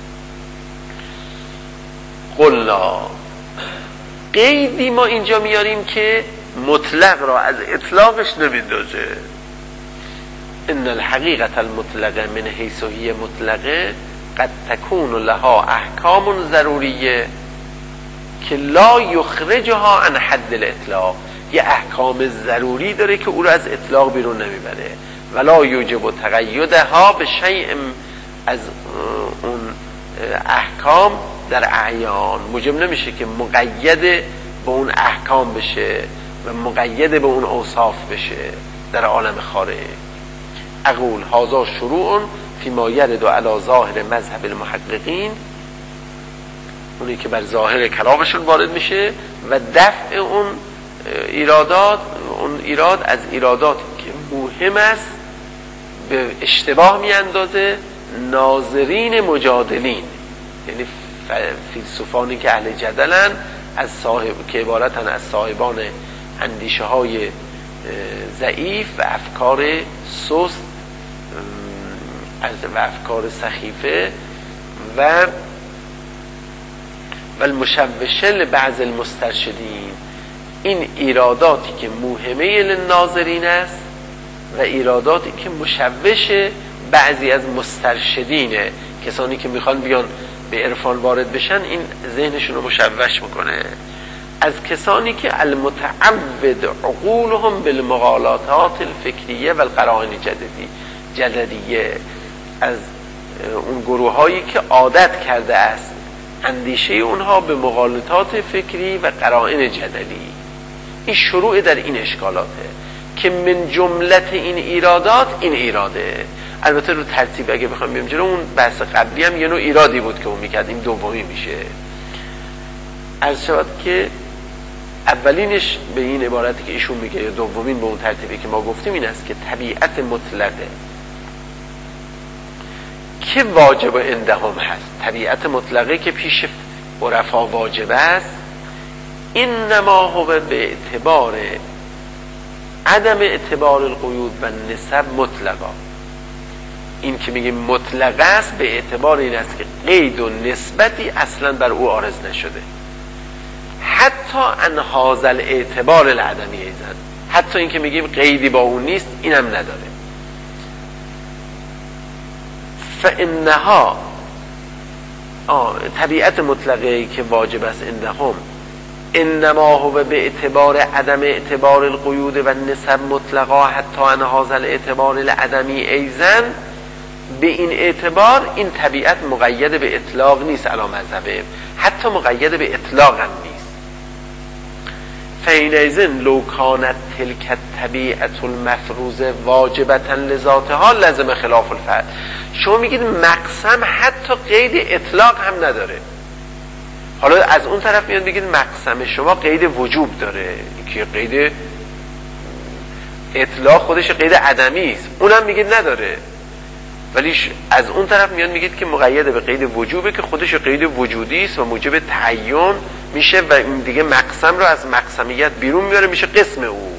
قلنا، قیدی ما اینجا میاریم که مطلق را از اطلاقش نمیندازه. ان الحقیقت المطلقه من حیث هی مطلقه قد تكون لها احکام ضروریه که لا یخرجها عن حد الاطلاق. یه احکام ضروری داره که او را از اطلاق بیرون نمیبره. ولا یوجب تقیدها به شیء از اون احکام در اعیان، موجب نمیشه که مقید به اون احکام بشه و مقید به اون اوصاف بشه در عالم خارج. اقول هذا شروع فيما يرد على ظاهر مذهب المحققین، اونی که بر ظاهر کلامشون وارد میشه، و دفع اون ایرادات، اون ایراد از ایراداتی که مهم است به اشتباه میاندازه ناظرین مجادلین، یعنی فیلسوفانی که اهل جدلن، از صاحب که عبارتن از صاحبان اندیشه های ضعیف و افکار سست و افکار سخیفه و المشوشه لبعض المسترشدین. این ایراداتی که مهمه للناظرین است و ایراداتی که مشوشه بعضی از مسترشدینه، کسانی که میخوان بیان به عرفان وارد بشن، این ذهنشون رو مشوش میکنه. از کسانی که المتعود عقولهم بالمغالطات الفکریه و القرائن جددیه، از اون گروه هایی که عادت کرده است اندیشه اونها به مغالطات فکری و قرائن جدلی. این شروع در این اشکالاته که من جملت این ایرادات این ایراده. البته رو ترتیب اگه بخوام بیام جلو، اون بحث قبلی هم یه نوع ایرادی بود که اون میکرد، این دومی میشه. عرض شود که اولینش به این عبارتی که ایشون میگه، یا دومین به اون ترتیبی که ما گفتیم، این است که طبیعت مطلقه که واجب عندهم هست، طبیعت مطلقه که پیش عرفا واجب است، انما هو به اعتبار عدم اعتبار القیود و نسب مطلقا. این که میگیم مطلقه است به اعتبار این است که قید و نسبتی اصلا بر او عارض نشده، حتی ان هذا الاعتبار العدمی ایزن، حتی این که میگیم قیدی با اون نیست اینم نداره. فانها طبیعت مطلقه که واجب است عندهم انما هو به اعتبار عدم اعتبار القیود و نسب مطلقا حتی ان هذا الاعتبار العدمی ایزن. به این اعتبار این طبیعت مقید به اطلاق نیست علی مذهبه، حتی مقید به اطلاق هم نیست. فینئذ لو کانت تلک الطبیعة المفروضه واجبة لذاتها لزم خلاف الفرد. شما میگید مقسم حتی قید اطلاق هم نداره، حالا از اون طرف میاد بگید مقسم شما قید وجوب داره که قید اطلاق خودش قید عدمی است، اونم میگید نداره. ولی از اون طرف میاد میگید که مقید به قید وجوبه که خودش قید وجودی است و موجب تعین میشه و این دیگه مقسم رو از مقسمیت بیرون میاره، میشه قسم او.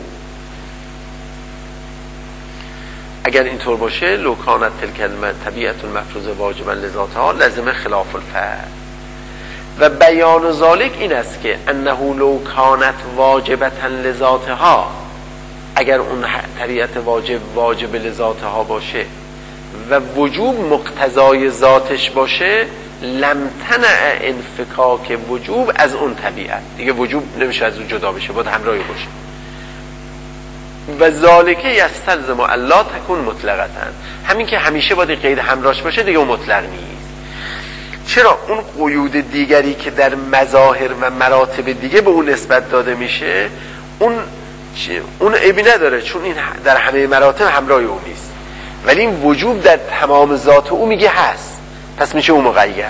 اگر اینطور باشه لو کانت تلک طبیعت المفروضه واجبا لذاتها لازم خلاف الفرد. و بیان ذالک این است که انه لو کانت واجبتا لذاتها، اگر اون طبیعت واجب لذاتها باشه و وجوب مقتضای ذاتش باشه، لم تنع انفکاک وجوب از اون طبیعت، دیگه وجوب نمیشه از اون جدا بشه، باید همراهی باشه. و ذالکه یستلزم الا تکون مطلقاً، همین که همیشه باید قید همراهش باشه دیگه اون مطلق نیست. چرا؟ اون قیود دیگری که در مظاهر و مراتب دیگه به اون نسبت داده میشه اون عیبی نداره، چون این در همه مراتب همراه او نیست، ولی این وجوب در تمام ذات او میگه هست، پس میشه اون مقید.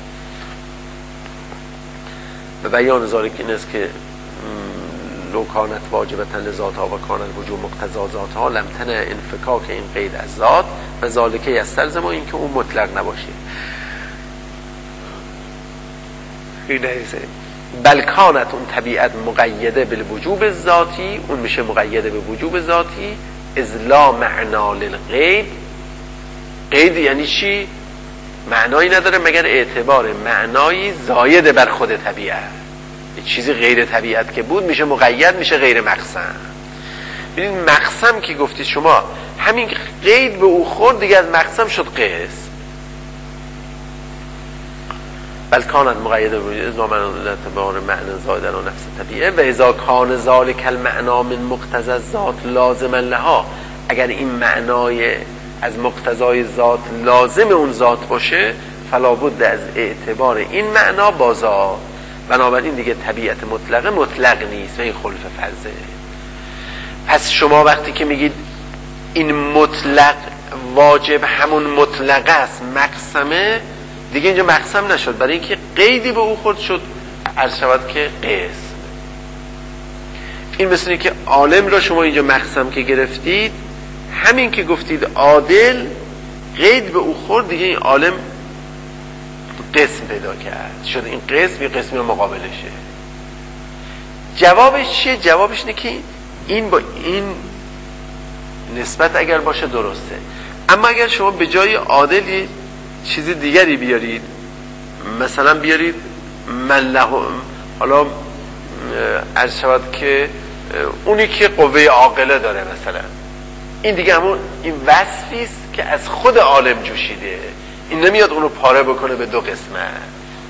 به بیان ذالک این است که لو کانت واجبتا لذاتها و کان الوجوب مقتضا ذاتها لم تنع انفکاک این قید از ذات و ذالک یستلزم این که اون مطلق نباشه. بل کانت اون طبیعت مقیده بالوجوب ذاتی، اون میشه مقیده به وجوب ذاتی، اذ لا معنا للقید. قید یعنی چی؟ معنایی نداره مگر اعتبار معنایی زاید بر خود طبیعت. چیزی غیر طبیعت که بود میشه مقید، میشه غیر مقسم. ببینید مقسم که گفتید شما، همین قید به او خورد دیگه از مقسم شد قسم. بل کانت مقیده به اذا من اعتبار معنی زاید علی نفس طبیعه و اذا کان ذلک المعنا من مقتضى الذات لازما لها، اگر این معنای از مقتضای ذات لازم اون ذات باشه فلا بد از اعتبار این معنا با ذات، بنابراین دیگه طبیعت مطلقه مطلق نیست و این خلف فرضه. پس شما وقتی که میگید این مطلق واجب همون مطلقه است مقسمه، دیگه اینجا مقسم نشد، برای اینکه قیدی به او خورد شد عرض شود که قسم. این مثل که عالم را شما اینجا مقسم که گرفتید، همین که گفتید عادل قید به او خورد دیگه این عالم قسم پیدا کرد، شد این قسم یه قسمی مقابلشه. جوابش چیه؟ جوابش اینه که این با این نسبت اگر باشه درسته، اما اگر شما به جای عادل یه چیز دیگری بیارید، مثلا بیارید من له، حالا عرض شود که اونی که قوه عاقله داره مثلا، این دیگه همون این وصفی است که از خود عالم جوشیده، این نمیاد اونو پاره بکنه به دو قسمت.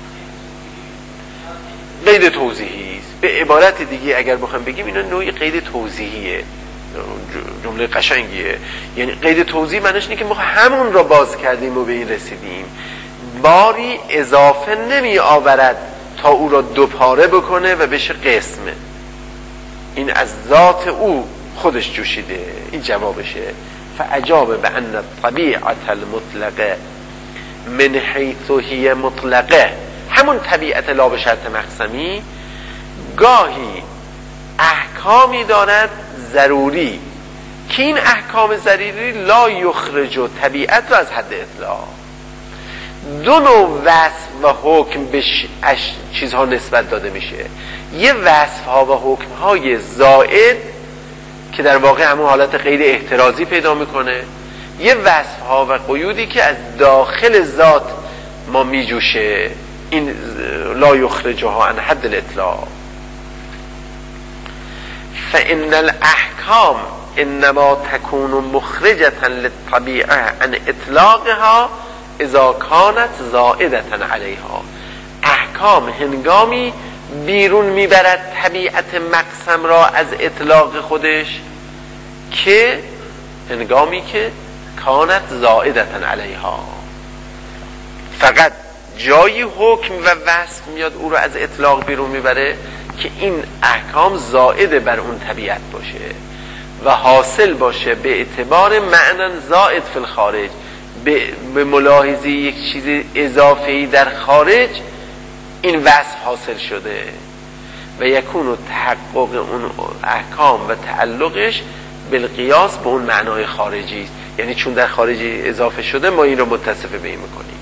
قید توضیحی است. به عبارت دیگه اگر بخوام بگیم اینا نوعی قید توضیحیه، جمله قشنگیه. یعنی قید توضیح معنیش اینه که ما همون را باز کردیم و به این رسیدیم، باری اضافه نمی آورد تا او را دو پاره بکنه و بشه قسمه. این از ذات او خودش جوشیده. این جوابشه. فاجاب بان الطبیعت المطلقه من حیث هی مطلقه، همون طبیعت لا به شرط مقسمی گاهی احکامی دارد ضروری که این احکام ضروری لا یخرج طبیعت را از حد اطلاق. دو نوع وصف و حکم به چیزها نسبت داده میشه، یه وصف ها و حکم های زائد که در واقع همون حالت قید احترازی پیدا میکنه، یه وصف ها و قیودی که از داخل ذات ما میجوشه، این لا یخرجها عن حد الاطلاق. فإن الأحكام انما تكون مخرجة للطبيعة عن اطلاقها اذا كانت زائدة عليها. احکام هنگامی بیرون میبرد طبیعت مقسم را از اطلاق خودش که هنگامی که کانت زائدة علیها، فقط جایی حکم و وصف میاد او را از اطلاق بیرون میبره که این احکام زائد بر اون طبیعت باشه و حاصل باشه به اعتبار معنی زائد فی الخارج، به ملاحظه یک چیز اضافه‌ای در خارج این وصف حاصل شده و یکون تحقق اون احکام و تعلقش بالقیاس به اون معنای خارجی است. یعنی چون در خارجی اضافه شده ما این رو متصف به این میکنیم.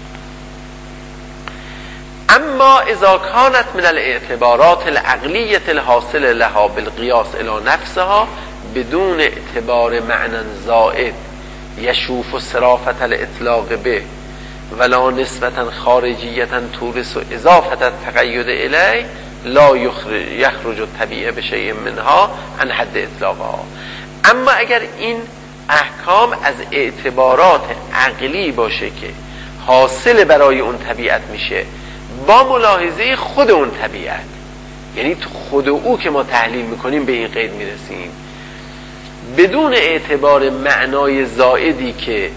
اما اذا كانت من الاعتبارات العقلیه الحاصل لها بالقیاس الى نفسها بدون اعتبار معنی زائد یشوف صرافت الاطلاق به ولا نسبتا خارجیه تورث و اضافت التقید الی لا یخرج الطبیعه بشیء منها عن حد اطلاقها. اما اگر این احکام از اعتبارات عقلی باشه که حاصل برای اون طبیعت میشه با ملاحظه خود اون طبیعت، یعنی تو خود او که ما تحلیل میکنیم به این قید میرسیم بدون اعتبار معنای زائدی که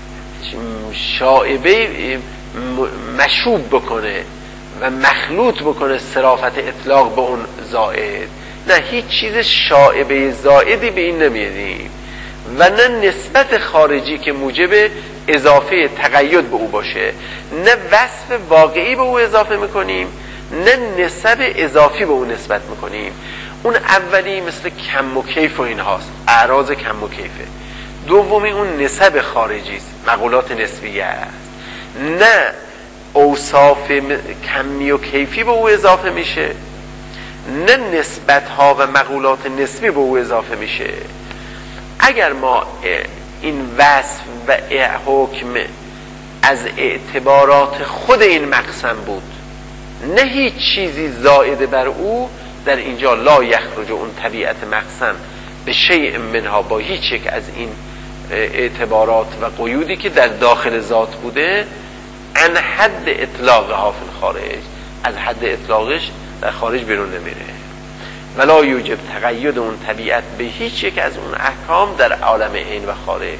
شائبه مشوب بکنه و مخلوط بکنه صرافت اطلاق به اون زائد. نه، هیچ چیز شائبه زائدی به این نمیدیم و نه نسبت خارجی که موجب اضافه تقید به او باشه، نه وصف واقعی به او اضافه میکنیم، نه نسب اضافی به او نسبت میکنیم. اون اولی مثل کم و کیف و این هاست، اعراض کم و کیفه. دومی اون نسب خارجی است، مقولات نسبیه است. نه اوصاف کمی و کیفی به او اضافه میشه، نه نسبت ها و مقولات نسبی به او اضافه میشه. اگر ما این وصف و حکم از اعتبارات خود این مقسم بود، نه هیچ چیزی زائد بر او، در اینجا لا یخرج اون طبیعت مقسم به شیء منها، با هیچ یک از این اعتبارات و قیودی که در داخل ذات بوده، عن حد اطلاقها فی الخارج، از حد اطلاقش در خارج بیرون نمیره. ولا یوجب تقید اون طبیعت به هیچ یک از اون احکام در عالم عین و خارج.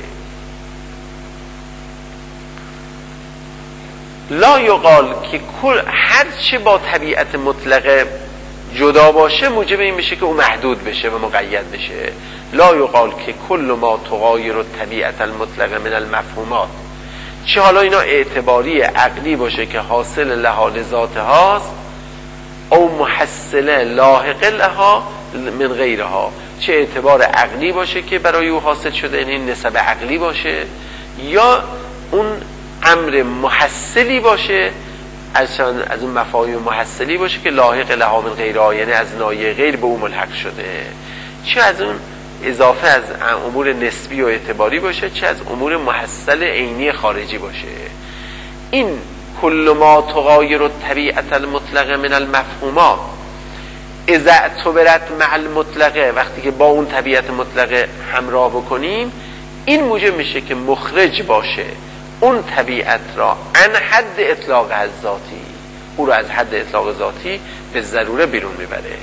لا یقال که هر چه با طبیعت مطلقه جدا باشه موجب این میشه که او محدود بشه و مقید بشه. لا یقال که کل ما تغایر الطبیعت المطلقه من المفهومات، چه حالا اینا اعتباری عقلی باشه که حاصل لها لذات هاست، او محصله لاحق لها من غیرها، چه اعتبار عقلی باشه که برای او حاصل شده، این نسب عقلی باشه، یا اون امر محصلی باشه از اون مفاهیم محصلی باشه که لاحق لها من غیرها، یعنی از نایه غیر به او ملحق شده، چه از اون اضافه از امور نسبی و اعتباری باشه، چه از امور محصل عینی خارجی باشه. این کل ما تغایر الطبیعت المطلقه من المفهومات اذا اعتبرت مع المطلقه، وقتی که با اون طبیعت مطلقه همراه بکنیم، این موجب میشه که مخرج باشه اون طبیعت را عن حد اطلاق از ذاتی، او را از حد اطلاق ذاتی به ضروره بیرون میبره.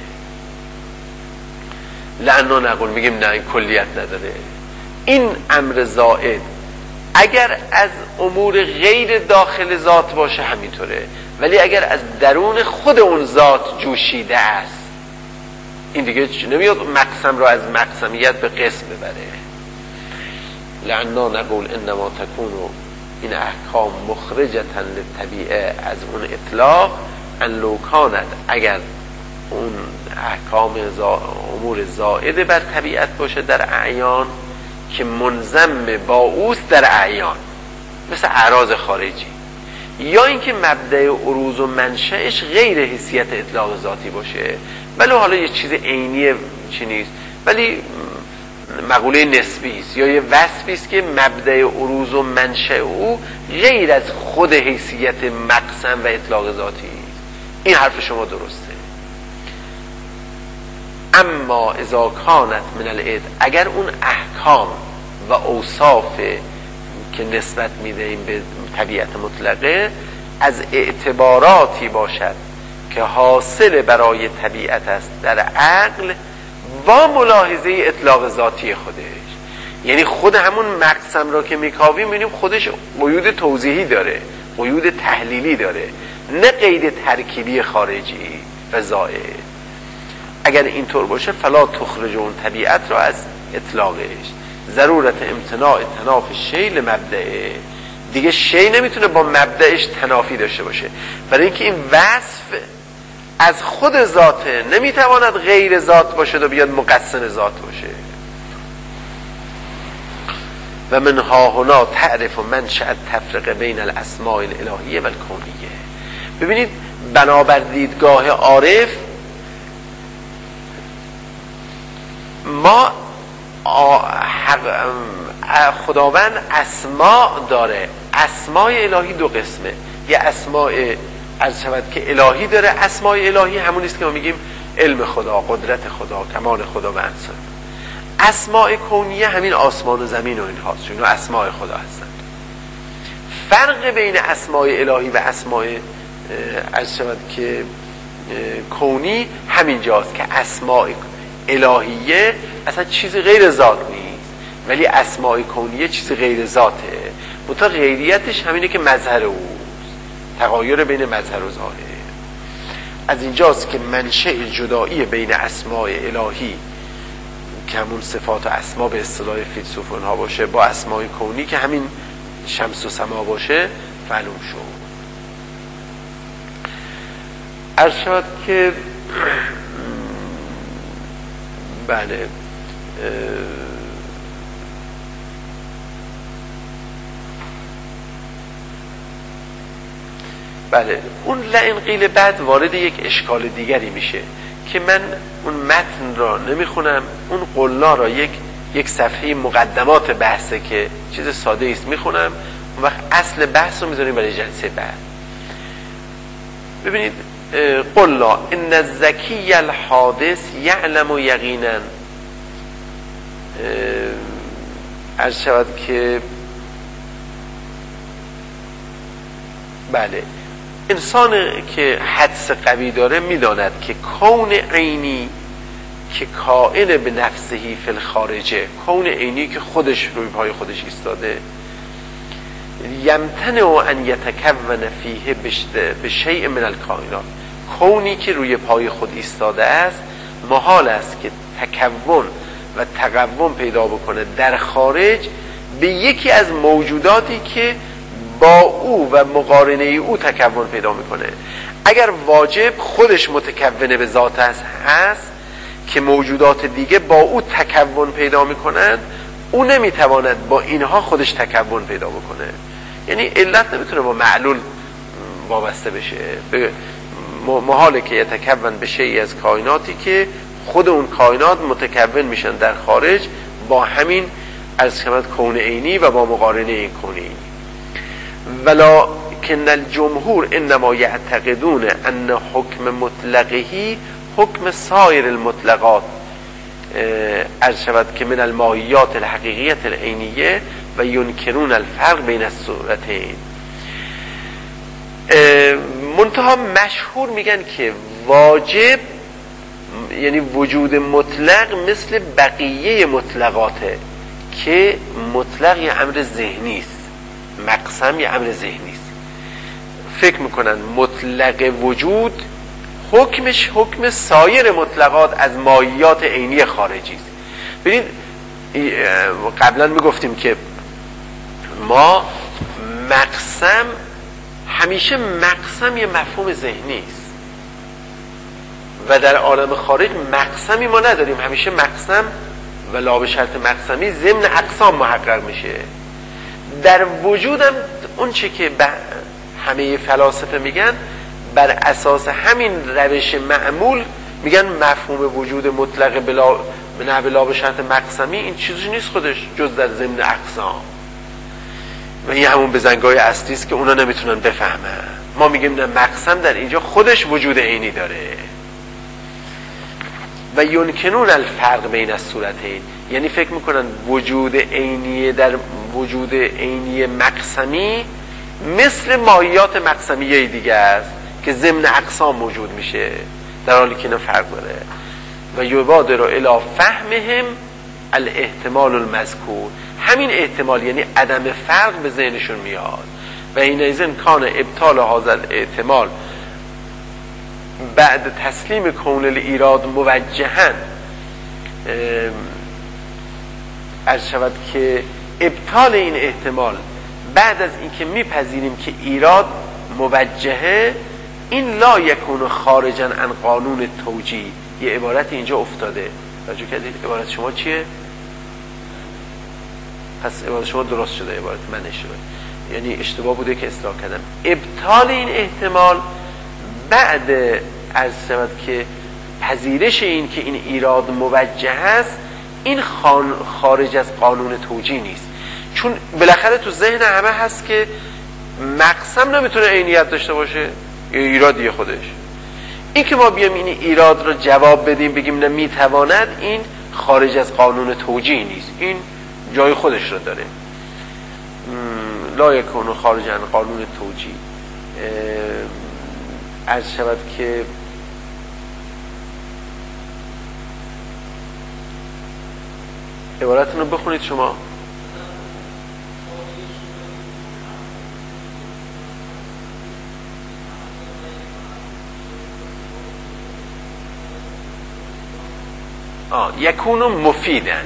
لعنا نقول، میگیم نه این کلیت نداره. این امر زائد اگر از امور غیر داخل ذات باشه همینطوره، ولی اگر از درون خود اون ذات جوشیده است، این دیگه نمیاد مقسم را از مقسمیت به قسم ببره. لعنا نقول انما تكون این احکام مخرجتا للطبیعه از اون اطلاق، ان لو کانت، اگر اون احکام امور زائد بر طبیعت باشه در اعیان که منضم با اوست در اعیان، مثل اعراض خارجی، یا اینکه مبدأ عروض و منشأش غیر حیثیت اطلاق ذاتی باشه، ولی حالا یه چیز عینی چی نیست، ولی مقوله نسبی است یا یه وصفی است که مبدأ عروض و منشأ او غیر از خود حیثیت مقسم و اطلاق ذاتی است. این حرف شما درسته. اما اذا کانت من العد، اگر اون احکام و اوصاف که نسبت میدهیم به طبیعت مطلقه از اعتباراتی باشد که حاصل برای طبیعت است در عقل با ملاحظه اطلاق ذاتی خودش، یعنی خود همون مقسم را که میکاویم میبینیم خودش قیود توضیحی داره، قیود تحلیلی داره، نه قید ترکیبی خارجی و زائد. اگر اینطور باشه فلا تخرج اون طبیعت را از اطلاقش، ضرورت امتناع تناف شی لمبدأه، دیگه شی نمیتونه با مبدأش تنافی داشته باشه، برای اینکه این وصف از خود ذاته، نمیتواند غیر ذات باشه و بیاد مقسم ذات باشه. و من ها هنا تعرف منشأ التفرقه بین الاسماء الالهیه و الکونیه. ببینید بنابر دیدگاه عارف ما خداوند اسماء داره، اسماء الهی دو قسمه، یه اسماء از شود که الهی داره، اسماء الهی همون است که ما میگیم علم خدا، قدرت خدا، کمال خدا و انسان. اسماء کونیه همین آسمان و زمین و این هاست، چون اسماء خدا هستن. فرق بین اسماء الهی و اسماء از شود که کونی همین جاست که اسماء الهیه اصلا چیزی غیر ذات نیست، ولی اسماء کونیه چیزی غیر ذاته، منتها غیریتش همینه که مظهر اوست، تغایر بین مظهر و ظاهر. از اینجاست که منشأ جدایی بین اسماء الهی که همون صفات و اسما به اصطلاح فیلسوف اونها باشه با اسماء کونی که همین شمس و سما باشه معلوم شد. عرض شد که بله بله اون لئن قیل بعد وارد یک اشکال دیگری میشه که من اون متن را نمیخونم، اون قلا را یک صفحه مقدمات بحثه که چیز ساده است میخونم، اون وقت اصل بحث رو میذاریم برای جلسه بعد. ببینید قلا ان الذکی الحادث یعلم یقینا، عرض شود که بله انسان که حدس قوی داره میداند که کون عینی که کائن به نفسهی فی الخارجه، کون عینی که خودش روی پای خودش ایستاده، یمتنع ان یتکون فیه به شیء من الکائنات، کونی که روی پای خود ایستاده است محال است که تکون و تقوم پیدا بکنه در خارج به یکی از موجوداتی که با او و مقارنه او تکون پیدا میکنه. اگر واجب خودش متکون به ذات هست که موجودات دیگه با او تکون پیدا میکنن، او نمیتواند با اینها خودش تکون پیدا بکنه. یعنی علت نمیتونه با معلول وابسته بشه، محاله که یتکون به شیئی از کائناتی که خود اون کائنات متکون میشن در خارج با همین از کون عینی و با مقارنه این کون عینی. ولکن الجمهور انما یعتقدون ان حکم مطلقه حکم سایر المطلقات، عرض شود که من الماهیات الحقیقیت العینیه و ینکرون الفرق بین الصورتین. منتها مشهور میگن که واجب یعنی وجود مطلق مثل بقیه مطلقاته که مطلق یه امر ذهنی است، مقسم یه امر ذهنی است. فکر میکنن مطلق وجود حکمش حکم سایر مطلقات از ماهیات عینی خارجی است. ببینید قبلا میگفتیم که ما مقسم همیشه مقسم یه مفهوم ذهنی است و در عالم خارج مقسمی ما نداریم، همیشه مقسم و لا به شرط مقسمی ضمن اقسام محقق میشه. در وجودم اون چه که همه فلاسفه میگن بر اساس همین روش معمول میگن مفهوم وجود مطلق بلا به شرط مقسمی این چیزی نیست خودش جز در ضمن اقسام و این همون بزنگای اصلی است که اونا نمیتونن بفهمن. ما میگیم نه، مقسم در اینجا خودش وجود عینی داره. و ینکنون الفرق بین الصورتین، یعنی فکر میکنن وجود عینی در وجود عینی مقسمی مثل ماهیات مقسمیه دیگه است که ضمن اقسام موجود میشه، در حالی که اینا فرق داره. و یبادر الی فهمهم الاحتمال المذکور، همین احتمال یعنی عدم فرق به ذهنشون میاد. و این ایزن کان ابطال هذا الاحتمال بعد تسلیم کون الایراد موجهن، عرض شود که ابطال این احتمال بعد از اینکه میپذیریم که ایراد موجهه، این لا یکون خارجا عن قانون توجیه. یه عبارت اینجا افتاده، توجه کردید؟ عبارت شما چیه؟ پس عبارت شما درست شده، عبارت من اشتباه، یعنی اشتباه بوده که اصلاح کردم. ابطال این احتمال بعد از شود که پذیرش این که این ایراد موجه است، این خارج از قانون توجیه نیست، چون بالاخره تو ذهن همه هست که مقسم نمیتونه عینیت داشته باشه، ایرادیه خودش. این که ما بیام این ایراد رو جواب بدیم بگیم نه میتواند، این خارج از قانون توجیه نیست، این جای خودش رو داره. لا یکون خارج عن قانون توجیه. عرض شود که عبارتون رو بخونید شما. یکونو مفیدن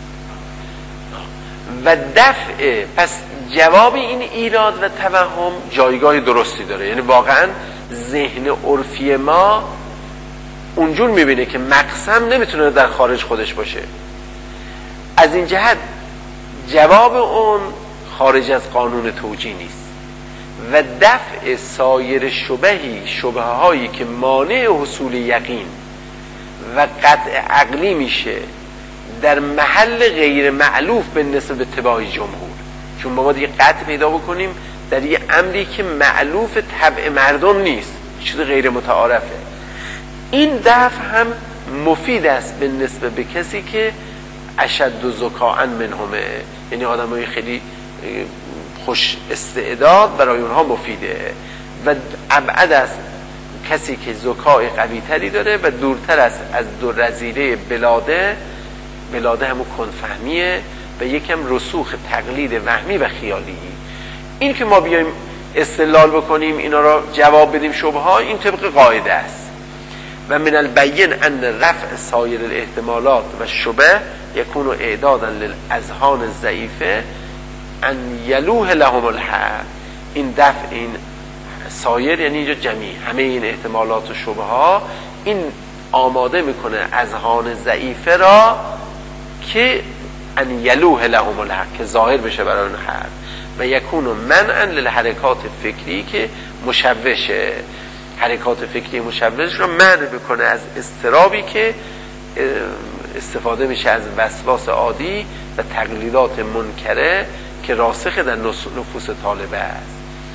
و دفع. پس جواب این ایراد و توهم جایگاه درستی داره، یعنی واقعا ذهن عرفی ما اونجور میبینه که مقسم نمیتونه در خارج خودش باشه. از این جهت جواب اون خارج از قانون توجیه نیست و دفع سایر شبهه هایی که مانع حصول یقین و قطع عقلی میشه در محل غیر مألوف به نسبت اتباع جمهور. چون ما باید یه قطع پیدا بکنیم در یه امری که مألوف طبع مردم نیست، چیز غیر متعارفه. این دفع هم مفید است به نسبت به کسی که اشد و ذکاء منهمه، یعنی آدمای خیلی خوش استعداد برای اونها مفیده و ابعد است کسی که ذکاء قوی تری داره و دورتر است از دو رذیله بلاده همون کنفهمیه و یکم رسوخ تقلید وهمی و خیالی. این که ما بیایم استدلال بکنیم اینا را جواب بدیم شبهه ها، این طبق قاعده است. و من البین ان رفع سایر الاحتمالات و شبه یکون اعدادا للاذهان الضعیفه ان یلوه لهم الحق. این دفع، این سایر یعنی اینجا جمعی همه این احتمالات و شبهه ها، این آماده میکنه اذهان ضعیفه را که ان یلوه لهم الحق، که ظاهر بشه برای اون حق. و یکون منعا للحرکات فکری که مشوشه، حرکات فکری مشوش را منع بکنه از اضطرابی که استفاده میشه از وسواس عادی و تقلیدات منکره که راسخ در نفوس طالبه است.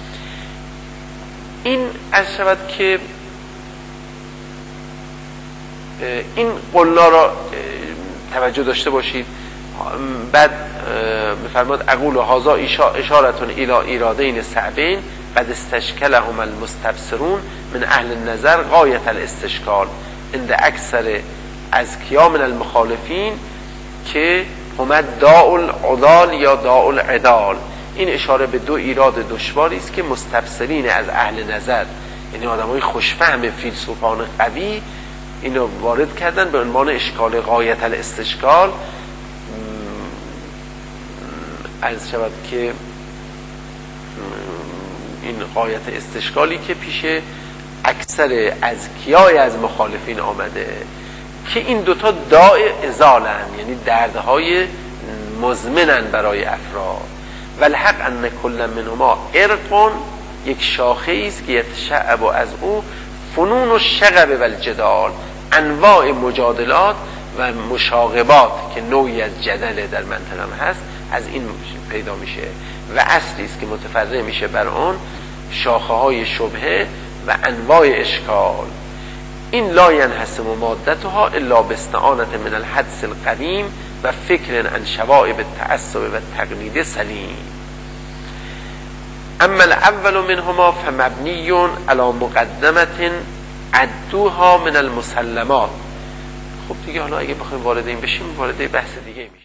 این از شود که این قلنا را توجه داشته باشید. بعد میفرماد اقول هذا اشارتون الى ایرادین صعبین قد استشکلهم المستبصرون من اهل النظر غایت الاستشکال عند اکثر اذکیا من المخالفین که هم داء العضال یا داء العدال. این اشاره به دو ایراد دشواری است که مستبصرین از اهل نظر، یعنی آدمای خوشفهم فیلسوفان قوی، اینو وارد کردن به عنوان اشکال غایت الاستشکال. از شود که این غایت استشکالی که پیش اکثر اذکیای از مخالفین آمده که این دوتا داء ازالن، یعنی دردهای مزمنن برای افراد. والحق ان کل منهما ارق، یک شاخه است که یتشعب از او فنون و شغب و الجدال، انواع مجادلات و مشاغبات که نوعی از جدل در منطقه هم هست از این پیدا میشه و اصلی است که متفرع میشه بر اون شاخه های شبهه و انواع اشکال. این لا ینحسم مادتها الا باستعانة من الحدس القدیم و فکر عن شوائب التعصب و التقلید سلیم. اما الاول منهما فمبنی علی مقدمة عدوها من المسلمات. خب دیگه حالا اگه بخوایم وارد این بشیم وارد بحث دیگه میشه.